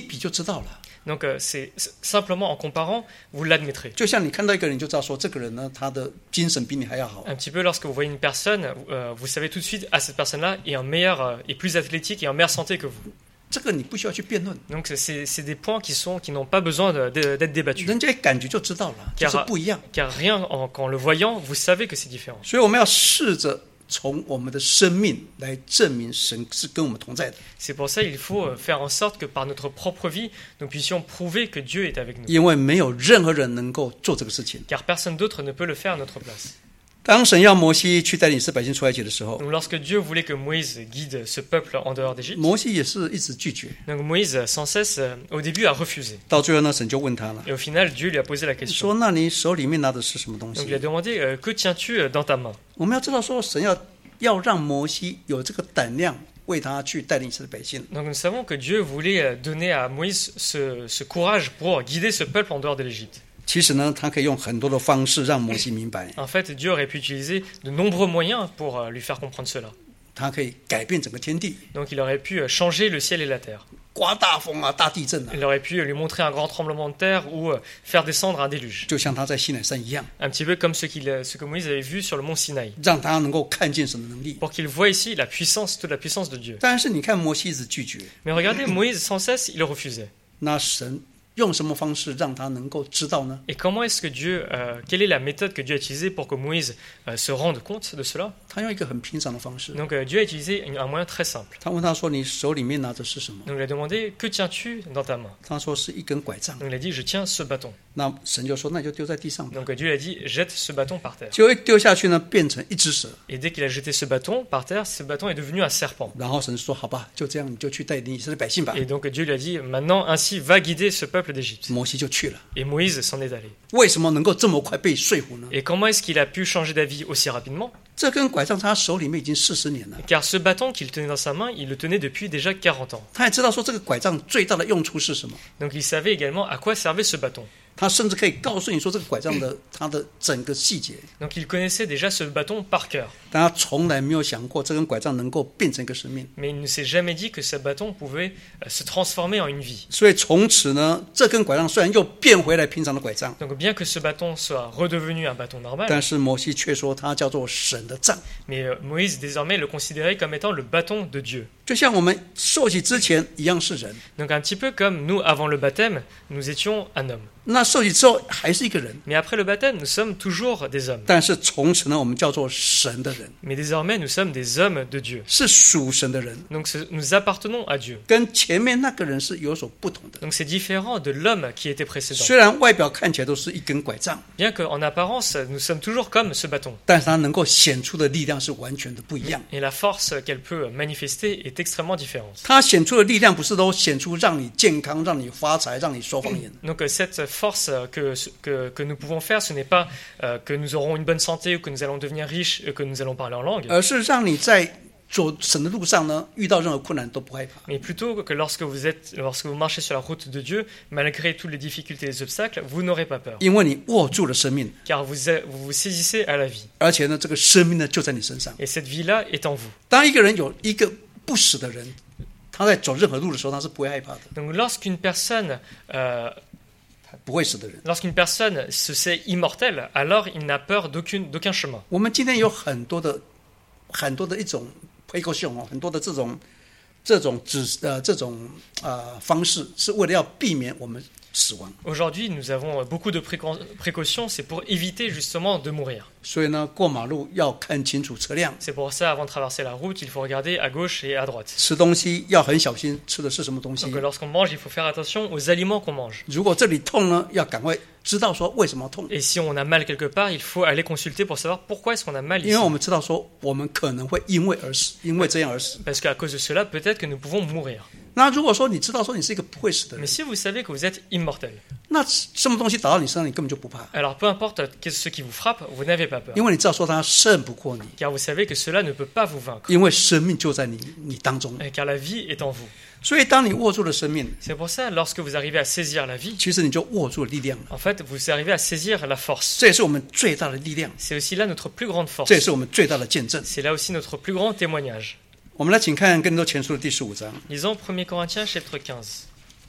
[SPEAKER 1] 道了。
[SPEAKER 2] Donc euh, c'est c'est- simplement en comparant, vous l'admettrez.
[SPEAKER 1] 就像你看到一个人，你就知道说这个人呢，他的精神比你还要好。
[SPEAKER 2] Un petit peu lorsque vous voyez une personne, euh, vous savez tout de suite, ah, cette personne-là est, un meilleur, euh, est plus athlétique et en meilleure santé que vous.
[SPEAKER 1] 这个你不需要去辩论，
[SPEAKER 2] Donc c'est c'est des points qui sont qui n'ont pas besoin de- de- d'être débattus.
[SPEAKER 1] 人家一感觉就知道了，就是不一样。
[SPEAKER 2] Car rien en- qu'en le voyant, vous savez que c'est différent.
[SPEAKER 1] 所以我们要试着从我们的生命来证明神是跟我们同在的，
[SPEAKER 2] C'est pour ça qu'il faut euh, faire en sorte que par notre propre vie, nous puissions prouver que Dieu est avec nous.
[SPEAKER 1] 因为没有任何人能够做这个事情。
[SPEAKER 2] Car personne d'autre ne peut le faire à notre place.
[SPEAKER 1] 当神要摩西去带领以色列百姓出埃及的时候，
[SPEAKER 2] Donc lorsque Dieu voulait que Moïse guide ce peuple en dehors d'Égypte,
[SPEAKER 1] 摩西也是一直拒绝。
[SPEAKER 2] donc Moïse sans cesse euh, au début a refusé.
[SPEAKER 1] 到最后呢，神就问他了，
[SPEAKER 2] Et au final, Dieu lui a posé la question.
[SPEAKER 1] 说：“那你手里面拿的是什么东
[SPEAKER 2] Donc il
[SPEAKER 1] 西
[SPEAKER 2] lui a demandé euh, que tiens-tu euh, dans ta main? »
[SPEAKER 1] 我们要知道说，神要要让摩西有这个胆量，为他去带领以色列百姓。
[SPEAKER 2] Donc nous savons que Dieu voulait euh, donner à Moïse ce, ce courage pour guider ce peuple en dehors de l'Égypte.
[SPEAKER 1] 其实呢，他可以用很多的方式让摩西明白，
[SPEAKER 2] En fait, Dieu aurait pu utiliser de nombreux moyens pour euh, lui faire comprendre cela.
[SPEAKER 1] 他可以改变整个天地，
[SPEAKER 2] Donc il aurait pu euh, changer le ciel et la terre.
[SPEAKER 1] 刮大风啊，大地震啊，
[SPEAKER 2] Il aurait pu lui montrer un grand tremblement de terre ou euh, faire descendre un déluge.
[SPEAKER 1] 就像他在西乃山一样，
[SPEAKER 2] Un petit peu comme ce, qu'il, euh, ce que Moïse avait vu sur le mont Sinaï.
[SPEAKER 1] 让他能够看见神的能力。
[SPEAKER 2] Pour qu'il voie ici la puissance, toute la puissance de Dieu.
[SPEAKER 1] 但是你看摩西一直拒绝，
[SPEAKER 2] Mais regardez, Moïse sans cesse, il refusait.
[SPEAKER 1] 那神用什么方式让他能够知道呢？
[SPEAKER 2] Et comment est-ce que Dieu, euh, quelle est la méthode que Dieu a utilisée pour que Moïse euh, se rende compte de cela?
[SPEAKER 1] 他用一个很平常的方式，
[SPEAKER 2] Donc euh, Dieu a utilisé une- un moyen très simple.
[SPEAKER 1] 他问他说：“你手里面拿的是什么
[SPEAKER 2] Donc il a demandé, que tiens-tu dans ta main? »
[SPEAKER 1] 他说：“是一根拐杖。
[SPEAKER 2] Donc il a dit, je tiens ce bâton. »
[SPEAKER 1] 那神就说：“那你就丢在地上吧。
[SPEAKER 2] Donc euh, Dieu lui a dit, jette ce bâton par terre. »
[SPEAKER 1] 结果一丢下去呢，变成一只蛇。
[SPEAKER 2] Et dès qu'il a jeté ce bâton par terre, ce bâton est devenu un serpent.
[SPEAKER 1] 然后神说：“好吧，就这样，你就去带领以色列百姓吧。
[SPEAKER 2] Et donc Dieu lui a dit, maintenant ainsi va guider ce peuple d'Égypte. » »
[SPEAKER 1] 摩西就去了。
[SPEAKER 2] Et Moïse s'en est allé.
[SPEAKER 1] 为什么能够这么快被说服呢？
[SPEAKER 2] Et comment est-ce qu'il a pu changer d'avis aussi rapidement?
[SPEAKER 1] 这根拐杖在他手里面已经四十年了，
[SPEAKER 2] Car ce bâton qu'il tenait dans sa main, il le tenait depuis déjà quarante ans.
[SPEAKER 1] 他也知道说这个拐杖最大的用处是什么。
[SPEAKER 2] Donc il savait également à quoi servait ce bâton.
[SPEAKER 1] 他甚至可以告诉你说这个拐杖的它的整个细节，
[SPEAKER 2] Donc il connaissait déjà ce bâton par cœur.
[SPEAKER 1] 但他从来没有想过这根拐杖能够变成一个生命。
[SPEAKER 2] Mais il ne s'est jamais dit que ce bâton pouvait euh, se transformer en une vie.
[SPEAKER 1] 所以从此呢，这根拐杖虽然又变回来平常的拐杖，
[SPEAKER 2] Donc bien que ce bâton soit redevenu un bâton normal,
[SPEAKER 1] 但是摩西却说它叫做神的杖。
[SPEAKER 2] mais euh, Moïse désormais le considérait comme étant le bâton de Dieu.
[SPEAKER 1] 就像我们受洗之前一样是人，
[SPEAKER 2] Donc un petit peu comme nous, avant le baptême, nous étions un homme.
[SPEAKER 1] 那受洗之后还是一个人，
[SPEAKER 2] Mais après le baptême, nous sommes toujours des hommes.
[SPEAKER 1] 但是从此呢，我们叫做神的人，
[SPEAKER 2] Mais désormais, nous sommes des hommes de Dieu.
[SPEAKER 1] 是属神的人，
[SPEAKER 2] Donc ce- nous appartenons à Dieu.
[SPEAKER 1] 跟前面那个人是有所不同的。
[SPEAKER 2] Donc c'est différent de l'homme qui était précédent.
[SPEAKER 1] 虽然外表看起来都是一根拐杖，
[SPEAKER 2] Bien qu'en apparence, nous sommes toujours comme ce bâton.
[SPEAKER 1] 但是它能够显出的力量是完全的不一样。
[SPEAKER 2] Et la force qu'elle peut manifester est extrêmement différente.
[SPEAKER 1] 它显出的力量不是都显出让你健康、让你发财、让你说方言，
[SPEAKER 2] Donc euh, cette force euh, que, que, que nous pouvons faire, ce n'est pas euh, que nous aurons une bonne santé ou que nous allons devenir riches et que nous allons parler en langue,
[SPEAKER 1] 而是让你在走神的路上呢，遇到任何困难都不害怕。
[SPEAKER 2] mais plutôt que lorsque vous, êtes, lorsque vous marchez sur la route de Dieu, malgré toutes les difficultés et les obstacles, vous n'aurez pas peur,
[SPEAKER 1] 因为你握住了生命，
[SPEAKER 2] car vous a- vous, vous saisissez à la vie.
[SPEAKER 1] 而且呢，这个生命呢就在你身上。
[SPEAKER 2] Et cette vie-là est en vous.
[SPEAKER 1] 当一个人有一个不死的人，他在走任何路的时候，他是不会害怕的，
[SPEAKER 2] Donc lorsqu'une personne, euh,
[SPEAKER 1] 不会死的人。
[SPEAKER 2] lorsqu'une personne se sait immortelle, alors il n'a peur d'aucune, d'aucun chemin.
[SPEAKER 1] 我们今天有很多的很多的一种推构性哦，很多的这种这种指呃这种呃方式，是为了要避免我们死亡。
[SPEAKER 2] Aujourd'hui, nous avons beaucoup de précau- précautions, c'est pour éviter justement de mourir.
[SPEAKER 1] 所以呢，过马路要看清楚车辆，
[SPEAKER 2] C'est pour ça, avant de traverser la route, il faut regarder à gauche et à droite.
[SPEAKER 1] 吃东西要很小心，吃的是什么东西
[SPEAKER 2] Donc。lorsqu'on mange, il faut faire attention aux aliments qu'on mange.
[SPEAKER 1] 如果这里痛呢，要赶快知道说为什么痛，
[SPEAKER 2] Et si on a mal quelque part, il faut aller consulter pour savoir pourquoi est-ce qu'on a mal
[SPEAKER 1] 因
[SPEAKER 2] ici.
[SPEAKER 1] 为我们知道说我们可能会因为而死，因为这样而死。
[SPEAKER 2] Parce qu'à cause de cela, peut-être que nous pouvons mourir.
[SPEAKER 1] 那如果说你知道说你是一个不会死的
[SPEAKER 2] Mais
[SPEAKER 1] 人，
[SPEAKER 2] si vous savez que vous êtes immortel,
[SPEAKER 1] 那什么东西打到你身上，你根本就不怕，
[SPEAKER 2] alors peu importe qu'est-ce- ce qui vous frappe, vous n'avez pas peur.
[SPEAKER 1] 因为你知道说他胜不过你，
[SPEAKER 2] Car vous savez que cela ne peut pas vous vaincre.
[SPEAKER 1] 因为生命就在你你当中。
[SPEAKER 2] Et car la vie est en vous.
[SPEAKER 1] 所以当你握住了生命，
[SPEAKER 2] C'est pour ça, lorsque vous arrivez à saisir la vie,
[SPEAKER 1] 其实你就握住了力量了。
[SPEAKER 2] en fait, vous arrivez à saisir la force.
[SPEAKER 1] 这也是我们最大的力量，
[SPEAKER 2] C'est aussi là notre plus grande force.
[SPEAKER 1] 这也是我们最大的见证。
[SPEAKER 2] C'est là aussi notre plus grand témoignage.
[SPEAKER 1] 我们来请看《更多前书》的第十五章，《
[SPEAKER 2] Lisons premier Corinthiens chapitre quinze.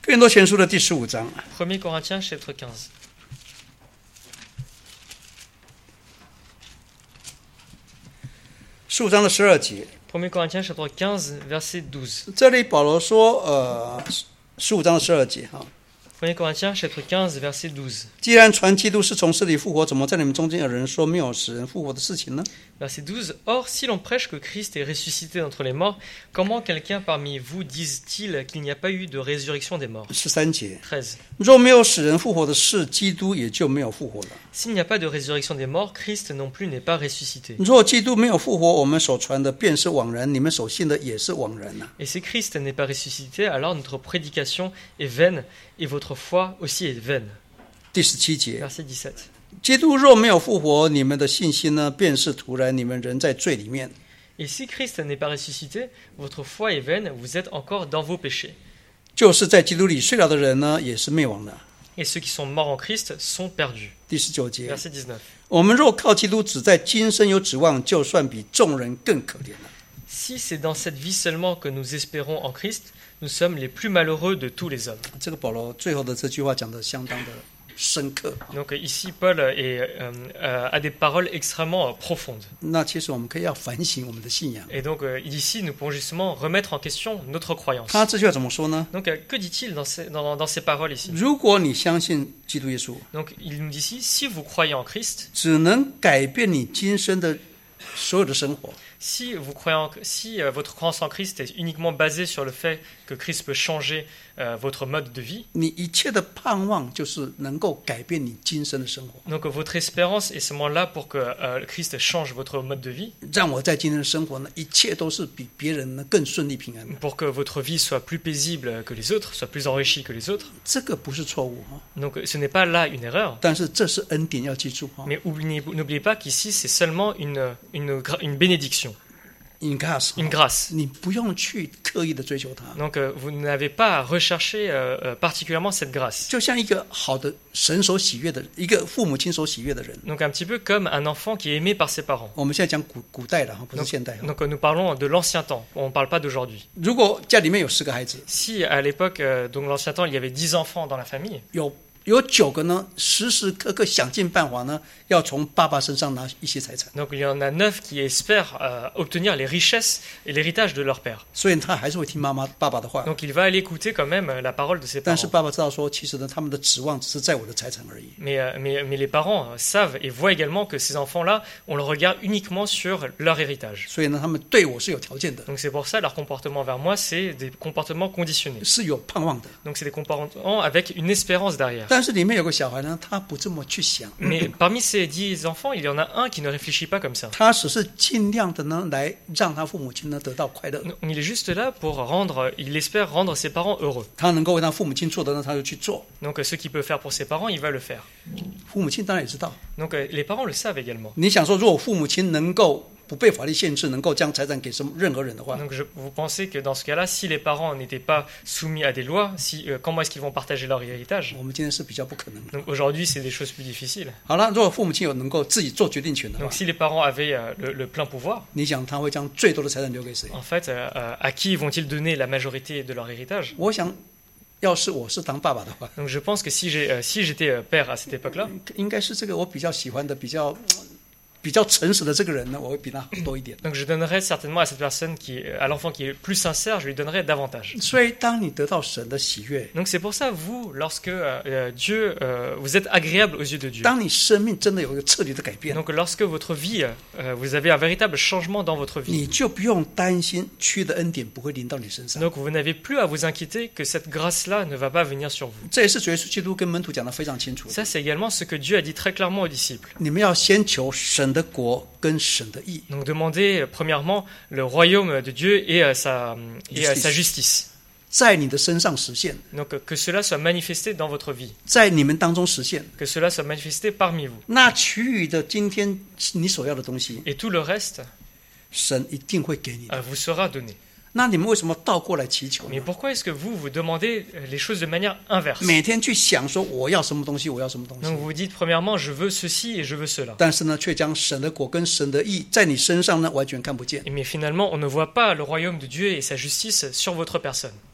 [SPEAKER 1] 哥林多前书的第十五章，
[SPEAKER 2] premier Corinthiens chapitre quinze.
[SPEAKER 1] 十五章的十二节，
[SPEAKER 2] premier Corinthiens chapitre quinze, verset douze.
[SPEAKER 1] 这里保罗说，呃，十五章的十二节哈，
[SPEAKER 2] premier Corinthiens chapitre quinze, verset douze.
[SPEAKER 1] 既然传基督是从死里复活，怎么在你们中间有人说没有死人复活的事情呢？
[SPEAKER 2] Verset douze. Or, si l'on prêche que Christ est ressuscité d'entre les morts, comment quelqu'un parmi vous dise-t-il qu'il n'y a pas eu de résurrection des morts?
[SPEAKER 1] 十三节，
[SPEAKER 2] treize.
[SPEAKER 1] 若没有死人复活的事，基督也就没有复活了。
[SPEAKER 2] S'il n'y a pas de résurrection des morts, Christ non plus n'est pas ressuscité.
[SPEAKER 1] 若基督没有复活，我们所传的便是枉然，你们所信的也是枉然呐、啊。
[SPEAKER 2] Et si Christ n'est pas ressuscité, alors notre prédication est vaine et votre foi aussi est vaine.
[SPEAKER 1] 第十七节，
[SPEAKER 2] Verset dix-sept.
[SPEAKER 1] 基督若没有复活，你们的信心呢，便是徒然，你们仍在罪里面。
[SPEAKER 2] Et si Christ n'est pas ressuscité, votre foi est vaine, vous êtes encore dans vos péchés.
[SPEAKER 1] 就是在基督里睡了的人呢，也是灭亡的。
[SPEAKER 2] Et ceux qui sont morts en Christ sont perdus.
[SPEAKER 1] 第十九节，
[SPEAKER 2] Verset dix-neuf.
[SPEAKER 1] 我们若靠基督只在今生有指望，就算比众人更可怜了。
[SPEAKER 2] Si c'est dans cette vie seulement que nous espérons en Christ, nous sommes les plus malheureux de tous les hommes.
[SPEAKER 1] 这个保罗最后的这句话讲得相当的深刻。
[SPEAKER 2] Donc ici, Paul est, euh, euh, a des paroles extrêmement euh, profondes.
[SPEAKER 1] 那其实我们可以要反省我们的信仰。
[SPEAKER 2] Et donc euh, ici, nous pouvons justement remettre en question notre croyance.
[SPEAKER 1] 他这句话怎么说呢？
[SPEAKER 2] Donc euh, que dit-il dans ces, dans, dans ces paroles ici?
[SPEAKER 1] 如果你相信基督耶稣，
[SPEAKER 2] Donc il nous dit ici, si vous croyez en Christ,
[SPEAKER 1] 只能改变你今生的所有的生活。
[SPEAKER 2] si, vous croyez en, si euh, votre croyance en Christ est uniquement basée sur le fait que Christ peut changer euh, votre mode de vie,
[SPEAKER 1] 你一切的盼望就是能够改变你今生的生活，
[SPEAKER 2] donc euh, votre espérance est seulement là pour que euh, Christ change votre mode de vie,
[SPEAKER 1] 让我在今天的生活呢，一切都是比别人呢更顺利平安的。
[SPEAKER 2] pour que votre vie soit plus paisible que les autres, soit plus enrichie que les autres.
[SPEAKER 1] 这个不是错误哈，
[SPEAKER 2] Donc ce n'est pas là une erreur,
[SPEAKER 1] 但是这是恩典，要记住哈。
[SPEAKER 2] mais oubliez- n'oubliez pas qu'ici c'est seulement une, une, gra- une bénédiction,
[SPEAKER 1] In grace，
[SPEAKER 2] une grâce.
[SPEAKER 1] 你不用去刻意的追求它，
[SPEAKER 2] Donc euh, vous n'avez pas à rechercher euh, euh, particulièrement cette grâce.
[SPEAKER 1] 就像一个好的神所喜悦的一个父母亲所喜悦的人。
[SPEAKER 2] Donc un petit peu comme un enfant qui est aimé par ses parents.
[SPEAKER 1] 我们现在讲古古代的哈，不是现代哈。
[SPEAKER 2] Donc euh, nous parlons de l'ancien temps, on ne parle pas d'aujourd'hui.
[SPEAKER 1] 如果家里面有十个孩子，
[SPEAKER 2] Si à l'époque, euh, donc l'ancien temps, il y avait dix enfants dans la famille,
[SPEAKER 1] 有有九个呢，时时刻刻想尽办法呢，要从爸爸身上拿一些财产，
[SPEAKER 2] donc il y en a neuf qui espèrent euh, obtenir les richesses et l'héritage de leur père.
[SPEAKER 1] 所以他还是会听妈妈爸爸的话。
[SPEAKER 2] Donc il va aller écouter quand même euh, la parole de ses
[SPEAKER 1] 但
[SPEAKER 2] parents.
[SPEAKER 1] 是爸爸知道说，其实呢，他们的指望只是在我的财产而已。
[SPEAKER 2] Mais, euh, mais, mais les parents euh, savent et voient également que ces enfants-là, on le regarde uniquement sur leur héritage.
[SPEAKER 1] 所以呢，他们对我是有条件的，
[SPEAKER 2] Donc c'est pour ça leur comportement vers moi, c'est des comportements conditionnés.
[SPEAKER 1] 是有盼望的。
[SPEAKER 2] Donc c'est des comportements avec une espérance derrière.
[SPEAKER 1] 但是里面有个小孩呢，他不这么去想，
[SPEAKER 2] Mais parmi ces dix enfants, il y en a un qui ne réfléchit pas comme ça.
[SPEAKER 1] 他只是尽量的呢，来让他父母亲呢得到快乐。
[SPEAKER 2] Il est juste là pour rendre, il espère rendre ses parents heureux.
[SPEAKER 1] 他能够为他父母亲做的呢，他就去做。
[SPEAKER 2] Donc ce qu'il peut faire pour ses parents, il va le faire.
[SPEAKER 1] 父母亲当然也知道。
[SPEAKER 2] Donc euh, les parents le savent également.
[SPEAKER 1] 你想说，如果父母亲能够不被法律限制，能够将财产给什么任何人的话，
[SPEAKER 2] Donc je, vous pensez que dans ce cas-là, si les parents n'étaient pas soumis à des lois, si, euh, comment est-ce qu'ils vont partager leur héritage?
[SPEAKER 1] 我们今天是比较不可能的。
[SPEAKER 2] Donc aujourd'hui, c'est des choses plus difficiles.
[SPEAKER 1] 好了，如果父母亲有能够自己做决定权的话
[SPEAKER 2] Donc，si les parents avaient euh, le, le plein pouvoir,
[SPEAKER 1] 你想他会将最多的财产留给谁？
[SPEAKER 2] en fait, euh, euh, à qui vont-ils donner la majorité de leur héritage?
[SPEAKER 1] 我想，要是我是当爸爸的话，
[SPEAKER 2] Donc je pense que si j'ai, euh, si j'étais euh, père à cette époque-là,
[SPEAKER 1] 应该是这个我比较喜欢的、比较比较诚实的这个人呢，我会比他多一点。
[SPEAKER 2] donc je donnerais certainement à cette personne qui, à l'enfant qui est plus sincère, je lui donnerais davantage.
[SPEAKER 1] 所以，当你得到神的喜悦，
[SPEAKER 2] Donc c'est pour ça, vous, lorsque euh, Dieu, euh, vous êtes agréable aux yeux de Dieu.
[SPEAKER 1] 当你生命真的有一个彻底的改变，
[SPEAKER 2] Donc lorsque votre vie, euh, vous avez un véritable changement dans votre vie.
[SPEAKER 1] 你就不用担心缺的恩典不会临到你身上。
[SPEAKER 2] Donc vous n'avez plus à vous inquiéter que cette grâce-là ne va pas venir sur vous.
[SPEAKER 1] 这也是主耶稣基督跟门徒讲的非常清楚的。
[SPEAKER 2] Ça, c'est également ce que Dieu a dit très clairement aux disciples.
[SPEAKER 1] 你们要先求神的国跟神的义，
[SPEAKER 2] Donc demandez euh, premièrement le royaume de Dieu et, euh, sa, et euh, sa justice.
[SPEAKER 1] 在你的身上实现，
[SPEAKER 2] Donc euh, que cela soit manifesté dans votre vie,
[SPEAKER 1] 在你们当中实现。
[SPEAKER 2] que cela soit manifesté parmi vous.
[SPEAKER 1] 那其余的今天你所要的东西，
[SPEAKER 2] Et tout le reste
[SPEAKER 1] 神一定会给你的。
[SPEAKER 2] euh, vous sera donné.
[SPEAKER 1] 那你们为什么倒过来祈求
[SPEAKER 2] Mais
[SPEAKER 1] 呢？
[SPEAKER 2] pourquoi est-ce que vous, vous demandez euh, les choses de manière inverse?
[SPEAKER 1] 每天去想说我要什么东西，我要什么东西
[SPEAKER 2] Donc，vous vous dites premièrement, je veux ceci et je veux cela.
[SPEAKER 1] 但是呢，却将神的国跟神的义在你身上呢完全看不见。
[SPEAKER 2] Mais finalement, on ne voit pas le royaume de Dieu et sa justice sur votre personne.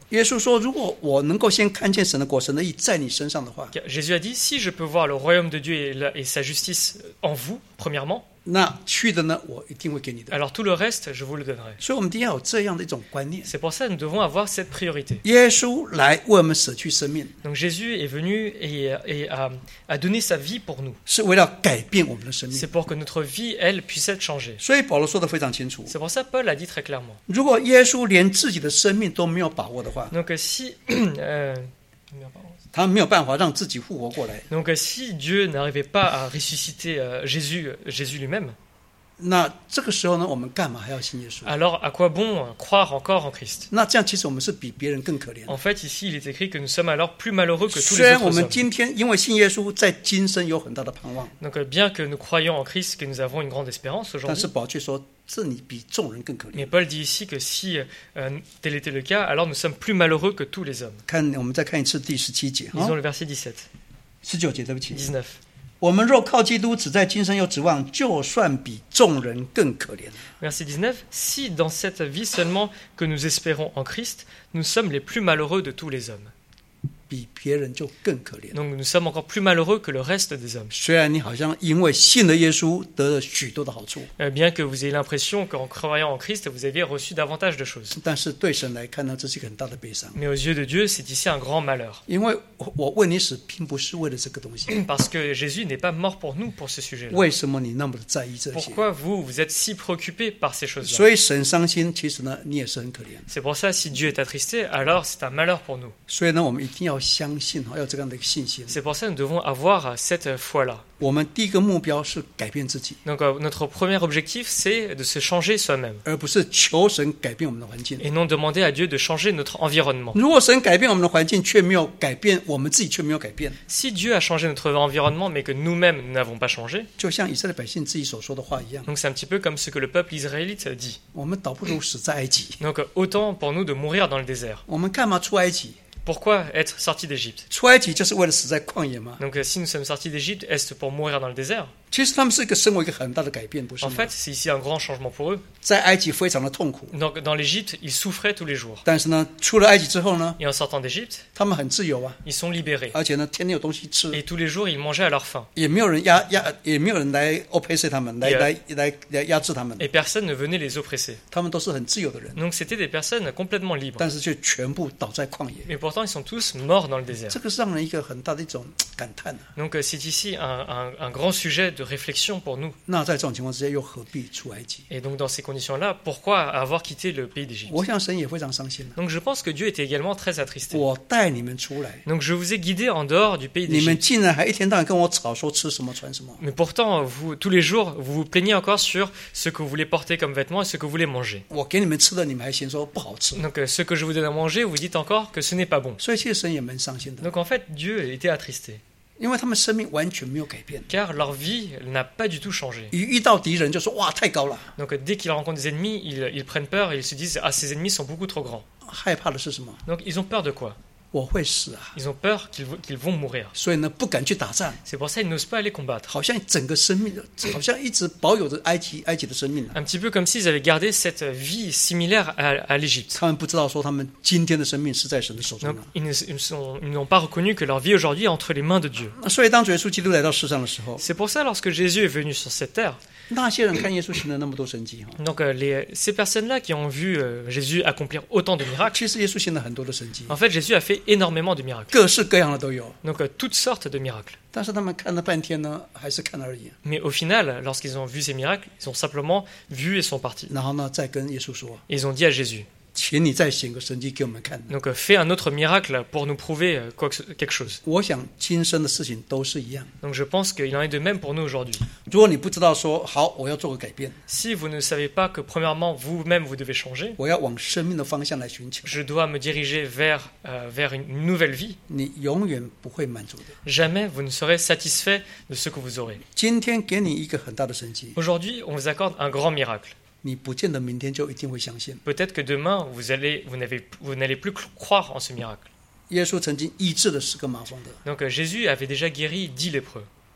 [SPEAKER 1] 耶稣说：“如果我能够先看见神的国、神的义在你身上的话，
[SPEAKER 2] Car Jésus a dit, si je peux voir le royaume de Dieu et, la- et sa justice en vous, premièrement,
[SPEAKER 1] 那去的呢，我一定会给你的。
[SPEAKER 2] alors tout le reste, je vous le donnerai. ”
[SPEAKER 1] 所以，我们一定要有这样的一种观念。
[SPEAKER 2] C'est pour ça que nous devons avoir cette priorité.
[SPEAKER 1] 耶稣来为我们舍去生命，
[SPEAKER 2] Donc Jésus est venu et, et a, a donné sa vie pour nous.
[SPEAKER 1] 是为了改变我们的生命。
[SPEAKER 2] C'est pour que notre vie, elle, puisse être changée.
[SPEAKER 1] 所以保罗说的非常清楚：
[SPEAKER 2] C'est pour ça que Paul a dit très clairement.
[SPEAKER 1] 如果耶稣连自己的生命都没有把握的话，
[SPEAKER 2] Donc euh, si... euh,
[SPEAKER 1] 他没有办法让自己复活过来。
[SPEAKER 2] Donc euh, si Dieu n'arrivait pas à ressusciter euh, Jésus, Jésus lui-même,
[SPEAKER 1] 那这个时候呢，我们干嘛还要信耶稣？
[SPEAKER 2] alors à quoi bon euh, croire encore en Christ?
[SPEAKER 1] 那这样其实我们是比别人更可怜。
[SPEAKER 2] En fait, ici, il est écrit que nous sommes alors plus malheureux que tous
[SPEAKER 1] 虽
[SPEAKER 2] les
[SPEAKER 1] 然我
[SPEAKER 2] autres
[SPEAKER 1] 们
[SPEAKER 2] hommes.
[SPEAKER 1] 今天因为信耶稣，在今生有很大的盼望，
[SPEAKER 2] Donc euh, bien que nous croyons en Christ, que nous avons une grande espérance
[SPEAKER 1] 但
[SPEAKER 2] aujourd'hui,
[SPEAKER 1] 是保罗却说，这你比众人更可怜。
[SPEAKER 2] mais Paul dit ici que si euh, tel était le cas, alors nous sommes plus malheureux que tous les hommes.
[SPEAKER 1] 看，我们再看一次第十七节啊
[SPEAKER 2] Lisons，le verset dix-sept,
[SPEAKER 1] 十九节，对不起。
[SPEAKER 2] dix-neuf.
[SPEAKER 1] 我们若靠基督，只在今生有指望，就算比众人更可怜。
[SPEAKER 2] Verset dix-neuf. Si dans cette vie seulement que nous espérons en Christ, nous sommes les plus malheureux de tous les hommes.
[SPEAKER 1] 比别人就更可怜。
[SPEAKER 2] Donc nous sommes encore plus malheureux que le reste des hommes.
[SPEAKER 1] 虽然你好像因为信了耶稣得了许多的好处，
[SPEAKER 2] Euh, Bien que vous ayez l'impression qu'en croyant en Christ, vous aviez reçu davantage de choses.
[SPEAKER 1] 但是对神来看呢，这是一个很大的悲伤。
[SPEAKER 2] Mais aux yeux de Dieu, c'est ici un grand malheur.
[SPEAKER 1] 因为我我为你死，并不是为了这个东西。
[SPEAKER 2] Parce que Jésus n'est pas mort pour nous pour ce sujet-là.
[SPEAKER 1] 为什么你那么的在意这些？
[SPEAKER 2] Pourquoi vous, vous êtes si préoccupés par ces choses-là?
[SPEAKER 1] 所以神伤心，其实呢，你也是很可怜。
[SPEAKER 2] C'est pour ça, si Dieu est attristé, alors c'est un malheur pour nous.
[SPEAKER 1] 所以呢，我们一定要相信，要有这样的一个信心。
[SPEAKER 2] C'est pour ça que nous devons avoir cette foi-là.
[SPEAKER 1] 我们第一个目标是改变自己，
[SPEAKER 2] Donc euh, notre premier objectif, c'est de se changer soi-même
[SPEAKER 1] 而不是求神改变我们的环境。
[SPEAKER 2] et non demander à Dieu de changer notre environnement.
[SPEAKER 1] 如果神改变我们的环境，却没有改变我们自己，却没有改变，
[SPEAKER 2] Si Dieu a changé notre environnement, mais que nous-mêmes nous n'avons pas changé,
[SPEAKER 1] 就像以色列百姓自己所说的话一样，
[SPEAKER 2] donc c'est un petit peu comme ce que le peuple israélite dit.
[SPEAKER 1] 我们倒不如死在埃及。
[SPEAKER 2] Donc euh, autant pour nous de mourir dans le désert.
[SPEAKER 1] 我们干嘛出埃及？
[SPEAKER 2] Pourquoi être sortis d'Égypte?
[SPEAKER 1] 出埃及就是为了死在旷野吗？
[SPEAKER 2] Donc euh, si nous sommes sortis d'Égypte, est-ce pour mourir dans le désert?
[SPEAKER 1] 其实他们是一个生活一个很大的改变，不是
[SPEAKER 2] En
[SPEAKER 1] 吗？
[SPEAKER 2] fait, c'est ici un grand changement pour eux.
[SPEAKER 1] 在埃及非常的痛苦，
[SPEAKER 2] Donc dans l'Égypte, ils souffraient tous les jours.
[SPEAKER 1] 但是呢，出了埃及之后呢，
[SPEAKER 2] Et en sortant d'Égypte,
[SPEAKER 1] 他们很自由啊，
[SPEAKER 2] ils sont libérés.
[SPEAKER 1] 而且呢，天天有东西吃，
[SPEAKER 2] Et tous les jours, ils mangeaient à leur faim.
[SPEAKER 1] 也没有人压压，也没有人来 oppress 他们，来
[SPEAKER 2] Yeah.
[SPEAKER 1] 来来来压制他们，
[SPEAKER 2] Et personne ne venait les oppresser.
[SPEAKER 1] 他们都是很自由的人，
[SPEAKER 2] Donc c'était des personnes complètement libres.
[SPEAKER 1] 但是却全部倒在旷野，
[SPEAKER 2] Mais pourtant, ils sont tous morts dans le désert.
[SPEAKER 1] 这个是让人一个很大的一种感叹啊。
[SPEAKER 2] Donc euh, c'est ici un, un- un grand sujet de réflexion pour nous.
[SPEAKER 1] 那在这种情况之下，又何必出埃及？
[SPEAKER 2] Et donc dans ces conditions-là, pourquoi avoir quitté le pays d'Égypte?
[SPEAKER 1] 我想神也非常伤心啊。
[SPEAKER 2] Donc je pense que Dieu était également très attristé.
[SPEAKER 1] 我带你们出来，
[SPEAKER 2] Donc je vous ai guidé en dehors du pays
[SPEAKER 1] 你们
[SPEAKER 2] d'Égypte.
[SPEAKER 1] 竟然还一天到晚跟我吵说吃什么穿什么。
[SPEAKER 2] Mais pourtant, vous, tous les jours, vous vous plaignez encore sur ce que vous voulez porter comme vêtements et ce que vous voulez manger.
[SPEAKER 1] 我给你们吃的，你们还嫌说不好吃，
[SPEAKER 2] Donc euh, ce que je vous donne à manger, vous dites encore que ce n'est pas bon.
[SPEAKER 1] 所以其实神也蛮伤心的，
[SPEAKER 2] Donc en fait, Dieu était attristé,
[SPEAKER 1] 因为他们生命完全没有改变。
[SPEAKER 2] car leur vie n'a pas du tout changé.
[SPEAKER 1] 一遇到敌人就说哇太高了，
[SPEAKER 2] Donc euh, dès qu'ils rencontrent des ennemis, ils, ils prennent peur et ils se disent « Ah, ces ennemis sont beaucoup trop grands.
[SPEAKER 1] 害怕的是什么？”
[SPEAKER 2] Donc ils ont peur de quoi?
[SPEAKER 1] 我会死啊，
[SPEAKER 2] Ils ont peur qu'ils vo- qu'ils vont mourir.
[SPEAKER 1] 所以呢不敢去打仗，
[SPEAKER 2] C'est pour ça qu'ils n'osent pas aller combattre.
[SPEAKER 1] 好像整个生命好像一直保有着埃及埃及的生命啊。
[SPEAKER 2] Un petit peu comme s'ils avaient gardé cette vie similaire à, à l'Égypte.
[SPEAKER 1] 他们不知道说他们今天的生命是在神的手中
[SPEAKER 2] Donc
[SPEAKER 1] 啊。
[SPEAKER 2] ils ne- ils sont- ils n'ont pas reconnu que leur vie aujourd'hui est entre les mains de Dieu.
[SPEAKER 1] 那所以当主耶稣基督来到世上的时候，
[SPEAKER 2] C'est pour ça, lorsque Jésus est venu sur cette terre,
[SPEAKER 1] 那些人看耶稣行了那么多神迹哈，
[SPEAKER 2] donc euh, les, ces personnes-là qui ont vu euh, Jésus accomplir autant de miracles,
[SPEAKER 1] 其实耶稣行了很多的神迹，
[SPEAKER 2] en fait Jésus a fait énormément de miracles.
[SPEAKER 1] 各式各样的都有。
[SPEAKER 2] Donc euh, toutes sortes de miracles.
[SPEAKER 1] 但是他们看了半天呢，还是看而已。
[SPEAKER 2] Mais au final, lorsqu'ils ont vu ces miracles, ils ont simplement vu et sont partis.
[SPEAKER 1] 然后呢，再跟耶稣说
[SPEAKER 2] Et ils ont dit à Jésus,
[SPEAKER 1] 请你再显个神迹给我们看。
[SPEAKER 2] donc euh, fais un autre miracle pour nous prouver euh, quoi que ce- quelque chose.
[SPEAKER 1] 我想今生的事情都是一样。
[SPEAKER 2] Donc je pense qu'il en est de même pour nous aujourd'hui.
[SPEAKER 1] 如果你不知道说好，我要做个改变，
[SPEAKER 2] Si vous ne savez pas que premièrement vous-même vous devez changer,
[SPEAKER 1] 我要往生命的方向来寻求，
[SPEAKER 2] je dois me diriger vers, euh, vers une nouvelle vie,
[SPEAKER 1] 你永远不会满足的。
[SPEAKER 2] jamais vous ne serez satisfait de ce que vous aurez.
[SPEAKER 1] 今天给你一个很大的神迹，
[SPEAKER 2] Aujourd'hui, on vous accorde un grand miracle.
[SPEAKER 1] 你不见得明天就一定会相信。
[SPEAKER 2] Peut-être que demain, vous allez, vous n'avez, vous n'allez plus croire en ce miracle.
[SPEAKER 1] 耶稣曾经医治了十个麻风的，
[SPEAKER 2] Donc euh, Jésus avait déjà guéri dix lépreux.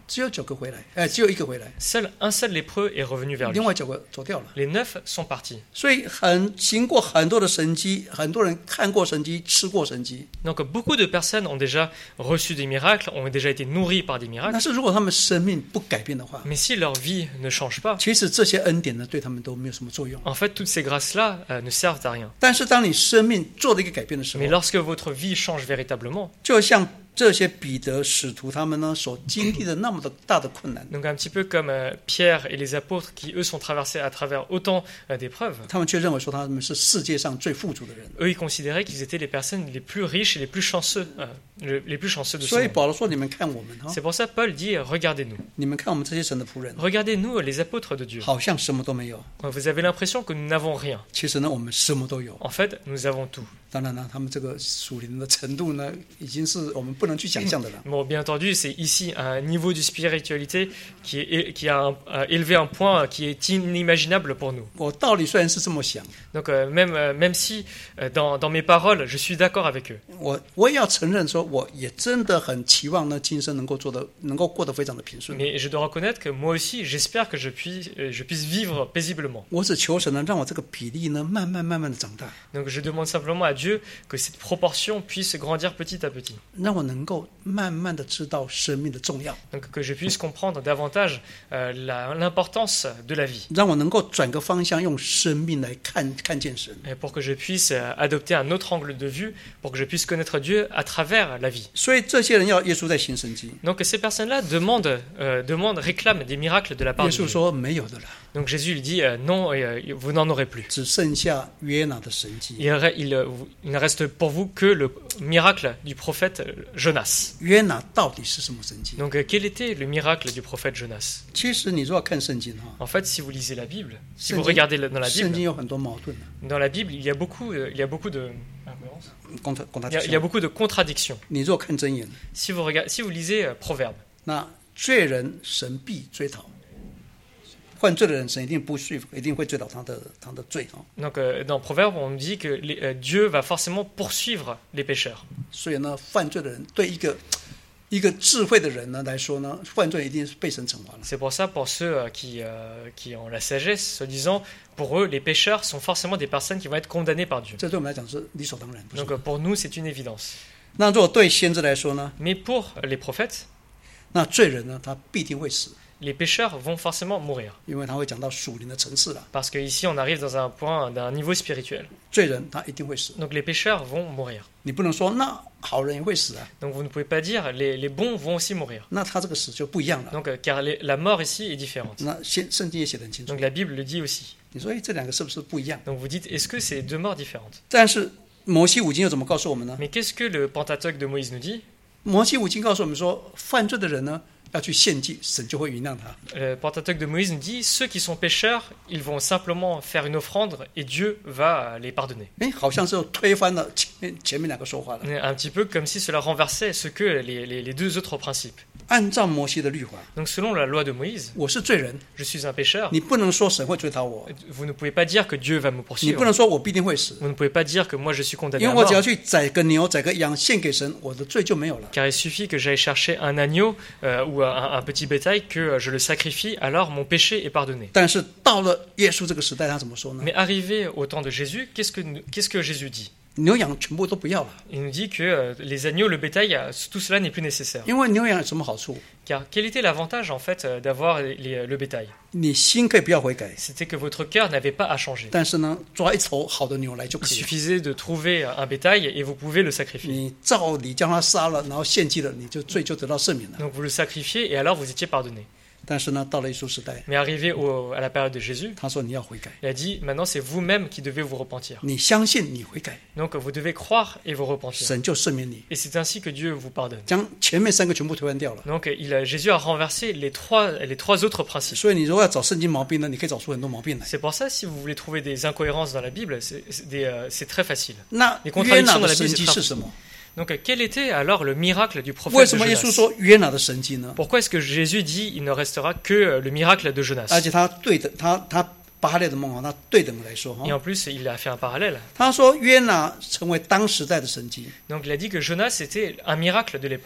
[SPEAKER 1] 只有九个回来，哎，只有一个回来，
[SPEAKER 2] Seul un seul lépreux est revenu vers lui.
[SPEAKER 1] 另外九个走掉了。
[SPEAKER 2] Les neuf sont partis.
[SPEAKER 1] 所以很行过很多的神迹，很多人看过神迹，吃过神迹。
[SPEAKER 2] Donc beaucoup de personnes ont déjà reçu des miracles, ont déjà été nourries par des
[SPEAKER 1] 但
[SPEAKER 2] miracles.
[SPEAKER 1] 是如果他们生命不改变的话，
[SPEAKER 2] Mais si leur vie ne change pas,
[SPEAKER 1] 其实这些恩典呢，对他们都没有什么作用。
[SPEAKER 2] en fait, toutes ces grâces-là euh, ne servent à rien.
[SPEAKER 1] 但是当你生命做了一个改变的时
[SPEAKER 2] Mais
[SPEAKER 1] 候，
[SPEAKER 2] lorsque votre vie change véritablement,
[SPEAKER 1] 就像这些彼得使徒他们呢所经历的那么的大的困难，
[SPEAKER 2] donc un petit peu comme euh, Pierre et les apôtres qui, eux, sont traversés à travers autant euh, d'épreuves,
[SPEAKER 1] 他们却认为说他们是世界上最富足的人。
[SPEAKER 2] eux, ils considéraient qu'ils étaient les personnes les plus riches et les plus chanceux, euh, le- les plus chanceux de ce
[SPEAKER 1] 所以
[SPEAKER 2] monde.
[SPEAKER 1] 保罗说：“你们看我们哈，
[SPEAKER 2] C'est pour ça Paul dit, regardez-nous.
[SPEAKER 1] 你们看我们这些神的仆人，
[SPEAKER 2] Regardez-nous, les apôtres de Dieu.
[SPEAKER 1] 好像什么都没有。
[SPEAKER 2] Vous avez l'impression que nous n'avons rien.
[SPEAKER 1] 其实呢，我们什么都有。
[SPEAKER 2] En fait, nous avons tout.
[SPEAKER 1] 当然了，他们这个属灵的程度呢，已经是我们不能去想象的了。
[SPEAKER 2] Bon, bien entendu, c'est ici un niveau de spiritualité qui, est, qui a un- euh, élevé un point qui est inimaginable pour nous.
[SPEAKER 1] 我道理虽然是这么想，
[SPEAKER 2] Donc euh, même, euh, même si euh, dans, dans mes paroles, je suis d'accord avec eux,
[SPEAKER 1] 我我也要承认说，我也真的很期望呢，今生能够做的，能够过得非常的平顺。
[SPEAKER 2] mais je dois reconnaître que moi aussi, j'espère que je puisse, euh, je puisse vivre paisiblement.
[SPEAKER 1] 我只求神呢，让我这个比例呢，慢慢慢慢的长大，
[SPEAKER 2] Donc je demande simplement à Dieu que cette proportion puisse grandir petit à petit.
[SPEAKER 1] 让我能够慢慢的知道生命的重要，
[SPEAKER 2] Donc que je puisse comprendre davantage euh, la- l'importance de la vie.
[SPEAKER 1] 让我能够转个方向，用生命来看看见神。
[SPEAKER 2] Et pour que je puisse euh, adopter un autre angle de vue, pour que je puisse connaître Dieu à travers la vie.
[SPEAKER 1] 所以这些人要耶稣在行神迹，
[SPEAKER 2] Donc ces personnes-là demandent, euh, demandent, réclament des miracles de la part
[SPEAKER 1] 耶
[SPEAKER 2] de
[SPEAKER 1] 稣
[SPEAKER 2] Dieu.
[SPEAKER 1] 说没有的了，
[SPEAKER 2] Donc Jésus lui dit euh, non, euh, vous n'en aurez plus.
[SPEAKER 1] 只剩下约拿的神迹。
[SPEAKER 2] Il, re- il, euh, vous- il ne reste pour vous que le miracle du prophète euh, Jonas.
[SPEAKER 1] 约拿到底是什么神迹？
[SPEAKER 2] Donc euh, quel était le miracle du prophète Jonas?
[SPEAKER 1] 其实你如果要看圣经哈，
[SPEAKER 2] En fait, si vous lisez la Bible, si
[SPEAKER 1] 圣
[SPEAKER 2] vous
[SPEAKER 1] 经
[SPEAKER 2] regardez la- dans la
[SPEAKER 1] 圣经
[SPEAKER 2] Bible,
[SPEAKER 1] 有很多矛盾的，
[SPEAKER 2] dans la Bible, il y a beaucoup, euh, il y a beaucoup de,
[SPEAKER 1] 公他公他
[SPEAKER 2] il y a, il y a beaucoup de contradictions.
[SPEAKER 1] 你如果看箴言，
[SPEAKER 2] Si vous regardez, si vous lisez euh, Proverbes,
[SPEAKER 1] 那罪人神必追讨，犯罪的人神一定不续，一定会追讨他的他的罪啊。
[SPEAKER 2] donc euh, dans Proverbes, on dit que les- euh, Dieu va forcément poursuivre les pécheurs.
[SPEAKER 1] 所以呢，犯罪的人对一个一个智慧的人呢来说呢，犯罪一定是被神惩罚了。
[SPEAKER 2] C'est pour ça, pour ceux euh, qui, euh, qui ont la sagesse, soi-disant, pour eux, les pécheurs sont forcément des personnes qui vont être condamnées par Dieu.
[SPEAKER 1] 这对我们来讲是理所当然，不是
[SPEAKER 2] Donc
[SPEAKER 1] 吗？
[SPEAKER 2] euh, pour nous, c'est une évidence.
[SPEAKER 1] 那如果对先知来说呢，
[SPEAKER 2] Mais pour les prophètes,
[SPEAKER 1] 那罪人呢，他必定会死，
[SPEAKER 2] les pécheurs vont forcément mourir.
[SPEAKER 1] 因为他会讲到属灵的层次了。
[SPEAKER 2] Parce qu'ici, on arrive dans un point d'un niveau spirituel.
[SPEAKER 1] 罪人他一定会死，
[SPEAKER 2] Donc les pécheurs vont mourir.
[SPEAKER 1] 你不能说那好人也会死啊，
[SPEAKER 2] Donc vous ne pouvez pas dire les, les bons vont aussi mourir.
[SPEAKER 1] 那他这个死就不一样了。
[SPEAKER 2] Donc, euh, car les- la mort ici est différente.
[SPEAKER 1] 那先圣经也写得很清楚
[SPEAKER 2] Donc，la Bible le dit aussi.
[SPEAKER 1] 你说哎，这两个是不是不一样？
[SPEAKER 2] Donc vous dites, est-ce que c'est deux morts différentes?
[SPEAKER 1] 但是摩西五经又怎么告诉我们呢？
[SPEAKER 2] Mais qu'est-ce que le Pentateuque de Moïse nous dit?
[SPEAKER 1] 摩西五经告诉我们说，犯罪的人呢要去献祭，神就会原谅他。
[SPEAKER 2] Le Pentateuque de Moïse nous dit, ceux qui sont pécheurs, ils vont simplement faire une offrande et Dieu va les pardonner.
[SPEAKER 1] 哎，好像是推翻了前面前面两个说话了。
[SPEAKER 2] Un petit peu comme si cela renversait ce que les, les- les deux autres principes.
[SPEAKER 1] 按照摩西的律法，
[SPEAKER 2] Donc selon la loi de Moïse,
[SPEAKER 1] 我是罪人，
[SPEAKER 2] je suis un pécheur.
[SPEAKER 1] 你不能说神会追讨我，
[SPEAKER 2] Vous ne pouvez pas dire que Dieu va me
[SPEAKER 1] 你
[SPEAKER 2] poursuivre.
[SPEAKER 1] 不能说我必定会死，
[SPEAKER 2] Vous ne pouvez pas dire que moi je suis condamné
[SPEAKER 1] 因
[SPEAKER 2] à
[SPEAKER 1] 为我只要
[SPEAKER 2] mort.
[SPEAKER 1] 去宰个牛、宰个羊献给神，我的罪就没有了。
[SPEAKER 2] Car il suffit que j'aille chercher un agneau euh, ou un, un petit bétail, que euh, je le sacrifie, alors mon péché est pardonné.
[SPEAKER 1] 但是到了耶稣这个时代，他怎么说呢？
[SPEAKER 2] Mais arrivé au temps de Jésus, qu'est-ce que, qu'est-ce que Jésus dit?
[SPEAKER 1] 牛羊全部都不要了，
[SPEAKER 2] Il nous dit que euh, les agneaux, le bétail, euh, tout cela n'est plus nécessaire.
[SPEAKER 1] 因为牛羊有什么好处？
[SPEAKER 2] Car quel était l'avantage en fait euh, d'avoir les- les- le bétail?
[SPEAKER 1] 你心可以不要悔改，
[SPEAKER 2] C'était que votre cœur n'avait pas à changer.
[SPEAKER 1] 但是呢，抓一头好的牛来就
[SPEAKER 2] Il
[SPEAKER 1] 可以了。
[SPEAKER 2] suffisait de trouver un bétail et vous pouvez le sacrifier.
[SPEAKER 1] 你照理将他杀了，然后献祭了，你就罪就得到赦免了。
[SPEAKER 2] Donc vous le sacrifiez et alors vous étiez pardonné.
[SPEAKER 1] 但是呢，到了耶稣时代，
[SPEAKER 2] Mais arrivé au- à la période de Jésus,
[SPEAKER 1] 他说你要悔改，
[SPEAKER 2] il a dit maintenant c'est vous-même qui devez vous repentir.
[SPEAKER 1] 你相信你悔改，
[SPEAKER 2] Donc vous devez croire et vous repentir.
[SPEAKER 1] 神就赦免你，
[SPEAKER 2] Et c'est ainsi que Dieu vous pardonne.
[SPEAKER 1] 将前面三个全部推翻掉了。
[SPEAKER 2] Donc il a- Jésus a renversé les trois, les trois autres principes.
[SPEAKER 1] 所以你如果要找圣经毛病呢，你可以找出很多毛病来。
[SPEAKER 2] C'est pour ça, si vous voulez trouver des incohérences dans la Bible, c'est, c'est des, euh, c'est très facile.
[SPEAKER 1] 那
[SPEAKER 2] les
[SPEAKER 1] 约
[SPEAKER 2] contradictions
[SPEAKER 1] 拿
[SPEAKER 2] dans
[SPEAKER 1] 的
[SPEAKER 2] la
[SPEAKER 1] 神
[SPEAKER 2] Bible,
[SPEAKER 1] 迹
[SPEAKER 2] c'est
[SPEAKER 1] 是
[SPEAKER 2] très
[SPEAKER 1] 什么？
[SPEAKER 2] Donc euh, quel était alors le miracle du
[SPEAKER 1] 为
[SPEAKER 2] prophète
[SPEAKER 1] 什
[SPEAKER 2] de
[SPEAKER 1] 么耶稣
[SPEAKER 2] Jonas?
[SPEAKER 1] 说约拿的神迹呢？
[SPEAKER 2] Pourquoi est-ce que Jésus dit il ne restera que euh, le miracle de Jonas?
[SPEAKER 1] 而且他对的，他他巴列的梦啊，他对等来说
[SPEAKER 2] Et
[SPEAKER 1] 哈，
[SPEAKER 2] en plus, il a fait un parallèle.
[SPEAKER 1] 他说约拿成为当时代的神迹，
[SPEAKER 2] Donc il a dit que Jonas était un miracle de l'époque.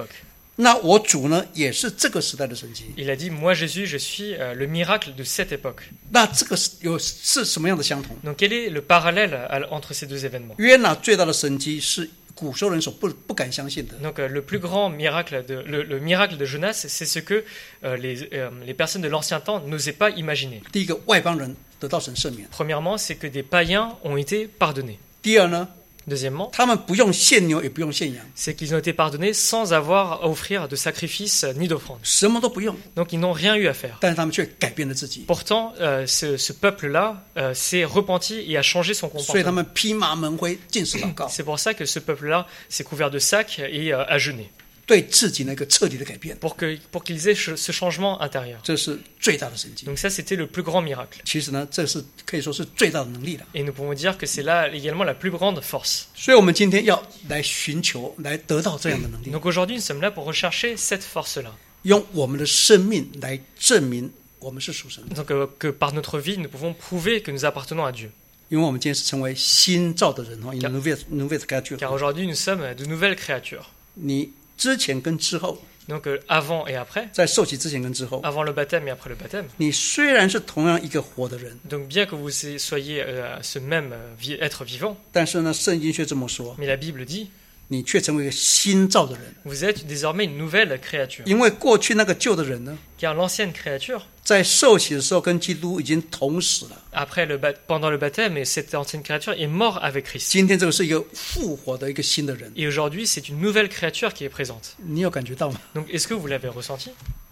[SPEAKER 1] 那我主呢，也是这个时代的神迹。
[SPEAKER 2] Il a dit, moi Jésus, je suis euh, le miracle de cette époque.
[SPEAKER 1] 那这个是有是什么样的相同？
[SPEAKER 2] Donc quel est le parallèle à- entre ces deux événements?
[SPEAKER 1] 约拿最大的神迹是古时候人所不不敢相信的。
[SPEAKER 2] Donc euh, le plus grand miracle de, le, le miracle de Jonas, c'est ce que euh, les, euh, les personnes de l'ancien temps n'osaient pas imaginer.
[SPEAKER 1] 第一个，外邦人得到神赦免；
[SPEAKER 2] Premièrement, c'est que des païens ont été pardonnés.
[SPEAKER 1] 第二呢，
[SPEAKER 2] Deuxièmement,
[SPEAKER 1] 他们不用献牛，也不用献羊，
[SPEAKER 2] c'est qu'ils ont été pardonnés sans avoir à offrir de sacrifice ni d'offrande.
[SPEAKER 1] 什么都不用，
[SPEAKER 2] Donc ils n'ont rien eu à faire.
[SPEAKER 1] 但是他们却改变了自己，
[SPEAKER 2] Pourtant, euh, ce, ce peuple-là euh, s'est repenti et a changé son
[SPEAKER 1] 所以他
[SPEAKER 2] comportement.
[SPEAKER 1] 们披麻蒙灰，进食祷告，
[SPEAKER 2] C'est pour ça que ce peuple-là s'est couvert de sacs et euh, a jeûné,
[SPEAKER 1] 对自己那个彻底的改变，
[SPEAKER 2] pour que, pour qu'ils aient ce ce changement intérieur.
[SPEAKER 1] 这是最大的神迹。
[SPEAKER 2] Donc ça, c'était le plus grand miracle.
[SPEAKER 1] 其实呢，这是可以说是最大的能力了。
[SPEAKER 2] Et nous pouvons dire que c'est là également la plus grande force.
[SPEAKER 1] 所以，我们今天要来寻求，来得到这样的能力，
[SPEAKER 2] Donc aujourd'hui, nous sommes là pour rechercher cette force-là.
[SPEAKER 1] 用我们的生命来证明我们是属神的。
[SPEAKER 2] Donc euh, que par notre vie, nous pouvons prouver que nous appartenons à Dieu.
[SPEAKER 1] 因为我们今天是成为新造的人哦
[SPEAKER 2] Car-
[SPEAKER 1] ，nouvelle nouvelle créature。
[SPEAKER 2] Car aujourd'hui, nous sommes de nouvelles créatures.
[SPEAKER 1] 你之前跟之后，
[SPEAKER 2] Donc euh, avant et après,
[SPEAKER 1] 在受洗之前跟之后，
[SPEAKER 2] avant le baptême et après le baptême.
[SPEAKER 1] 你虽然是同样一个活的人，
[SPEAKER 2] Donc bien que vous soyez euh, ce même euh, vi- être vivant,
[SPEAKER 1] 但是呢，圣经却这么说，
[SPEAKER 2] mais la Bible dit,
[SPEAKER 1] 你却成为一个新造的人。
[SPEAKER 2] vous êtes désormais une nouvelle créature.
[SPEAKER 1] 因为过去那个旧的人呢，
[SPEAKER 2] Car l'ancienne créature,
[SPEAKER 1] 在受洗的时候跟基督已经同死了。
[SPEAKER 2] après le ba- pendant le baptême, et cette ancienne créature est morte avec Christ.
[SPEAKER 1] 今天这个是一个复活的一个新的人，
[SPEAKER 2] Et aujourd'hui, c'est une nouvelle créature qui est présente.
[SPEAKER 1] 你有感觉到吗？
[SPEAKER 2] Donc est-ce que vous l'avez ressenti?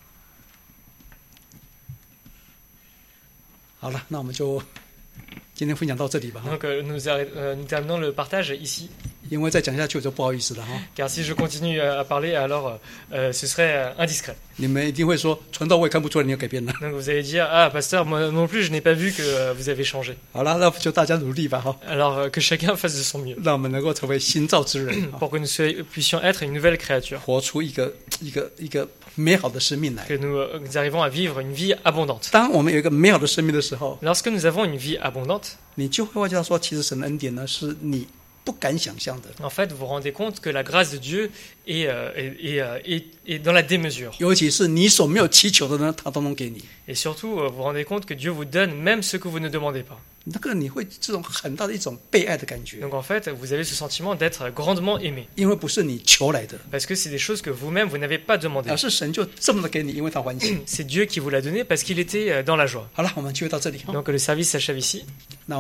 [SPEAKER 1] 好了，那我们就今天分享到这里吧。哈
[SPEAKER 2] Donc euh, nous, arrêt- euh, nous terminons le partage ici.
[SPEAKER 1] 因为再讲下去我就不好意思了哈。
[SPEAKER 2] Car si je continue à à parler, alors euh, ce serait euh, indiscret.
[SPEAKER 1] 你们一定会说，传道我也看不出来你有改变了。
[SPEAKER 2] Donc vous allez dire, ah pasteur, moi non plus je n'ai pas vu que euh, vous avez changé.
[SPEAKER 1] 好了，那就大家努力吧哈，
[SPEAKER 2] Alors euh, que chacun fasse de son mieux
[SPEAKER 1] 让我们能够成为新造之人，哈
[SPEAKER 2] pour que nous soyons- puissions être une nouvelle créature.
[SPEAKER 1] 活出一个一个一个美好的生命来。
[SPEAKER 2] Que nous, euh, nous arrivons à vivre une vie abondante.
[SPEAKER 1] 当我们有一个美好的生命的时候，
[SPEAKER 2] Lorsque nous avons une vie abondante,
[SPEAKER 1] 你就会发觉到说，其实神的恩典呢，是你不敢想象的。
[SPEAKER 2] en fait, vous vous rendez compte que la grâce de Dieu est, euh, est, est, euh, est- est dans la démesure.
[SPEAKER 1] 尤其是你所没有祈求的呢，他都能给你。
[SPEAKER 2] Et surtout, euh, vous vous rendez compte que Dieu vous donne même ce que vous ne demandez pas.
[SPEAKER 1] 那个你会这种很大的一种被爱的感觉，
[SPEAKER 2] Donc en fait, vous avez ce sentiment d'être grandement aimé.
[SPEAKER 1] 因为不是你求来的，
[SPEAKER 2] Parce que c'est des choses que vous-même, vous n'avez pas demandé.
[SPEAKER 1] 而是神就这么的给你，因为他欢喜。
[SPEAKER 2] C'est Dieu qui vous l'a donné parce qu'il était euh, dans la joie.
[SPEAKER 1] 好了，我们就会到这里哈。
[SPEAKER 2] Donc le service s'achève ici.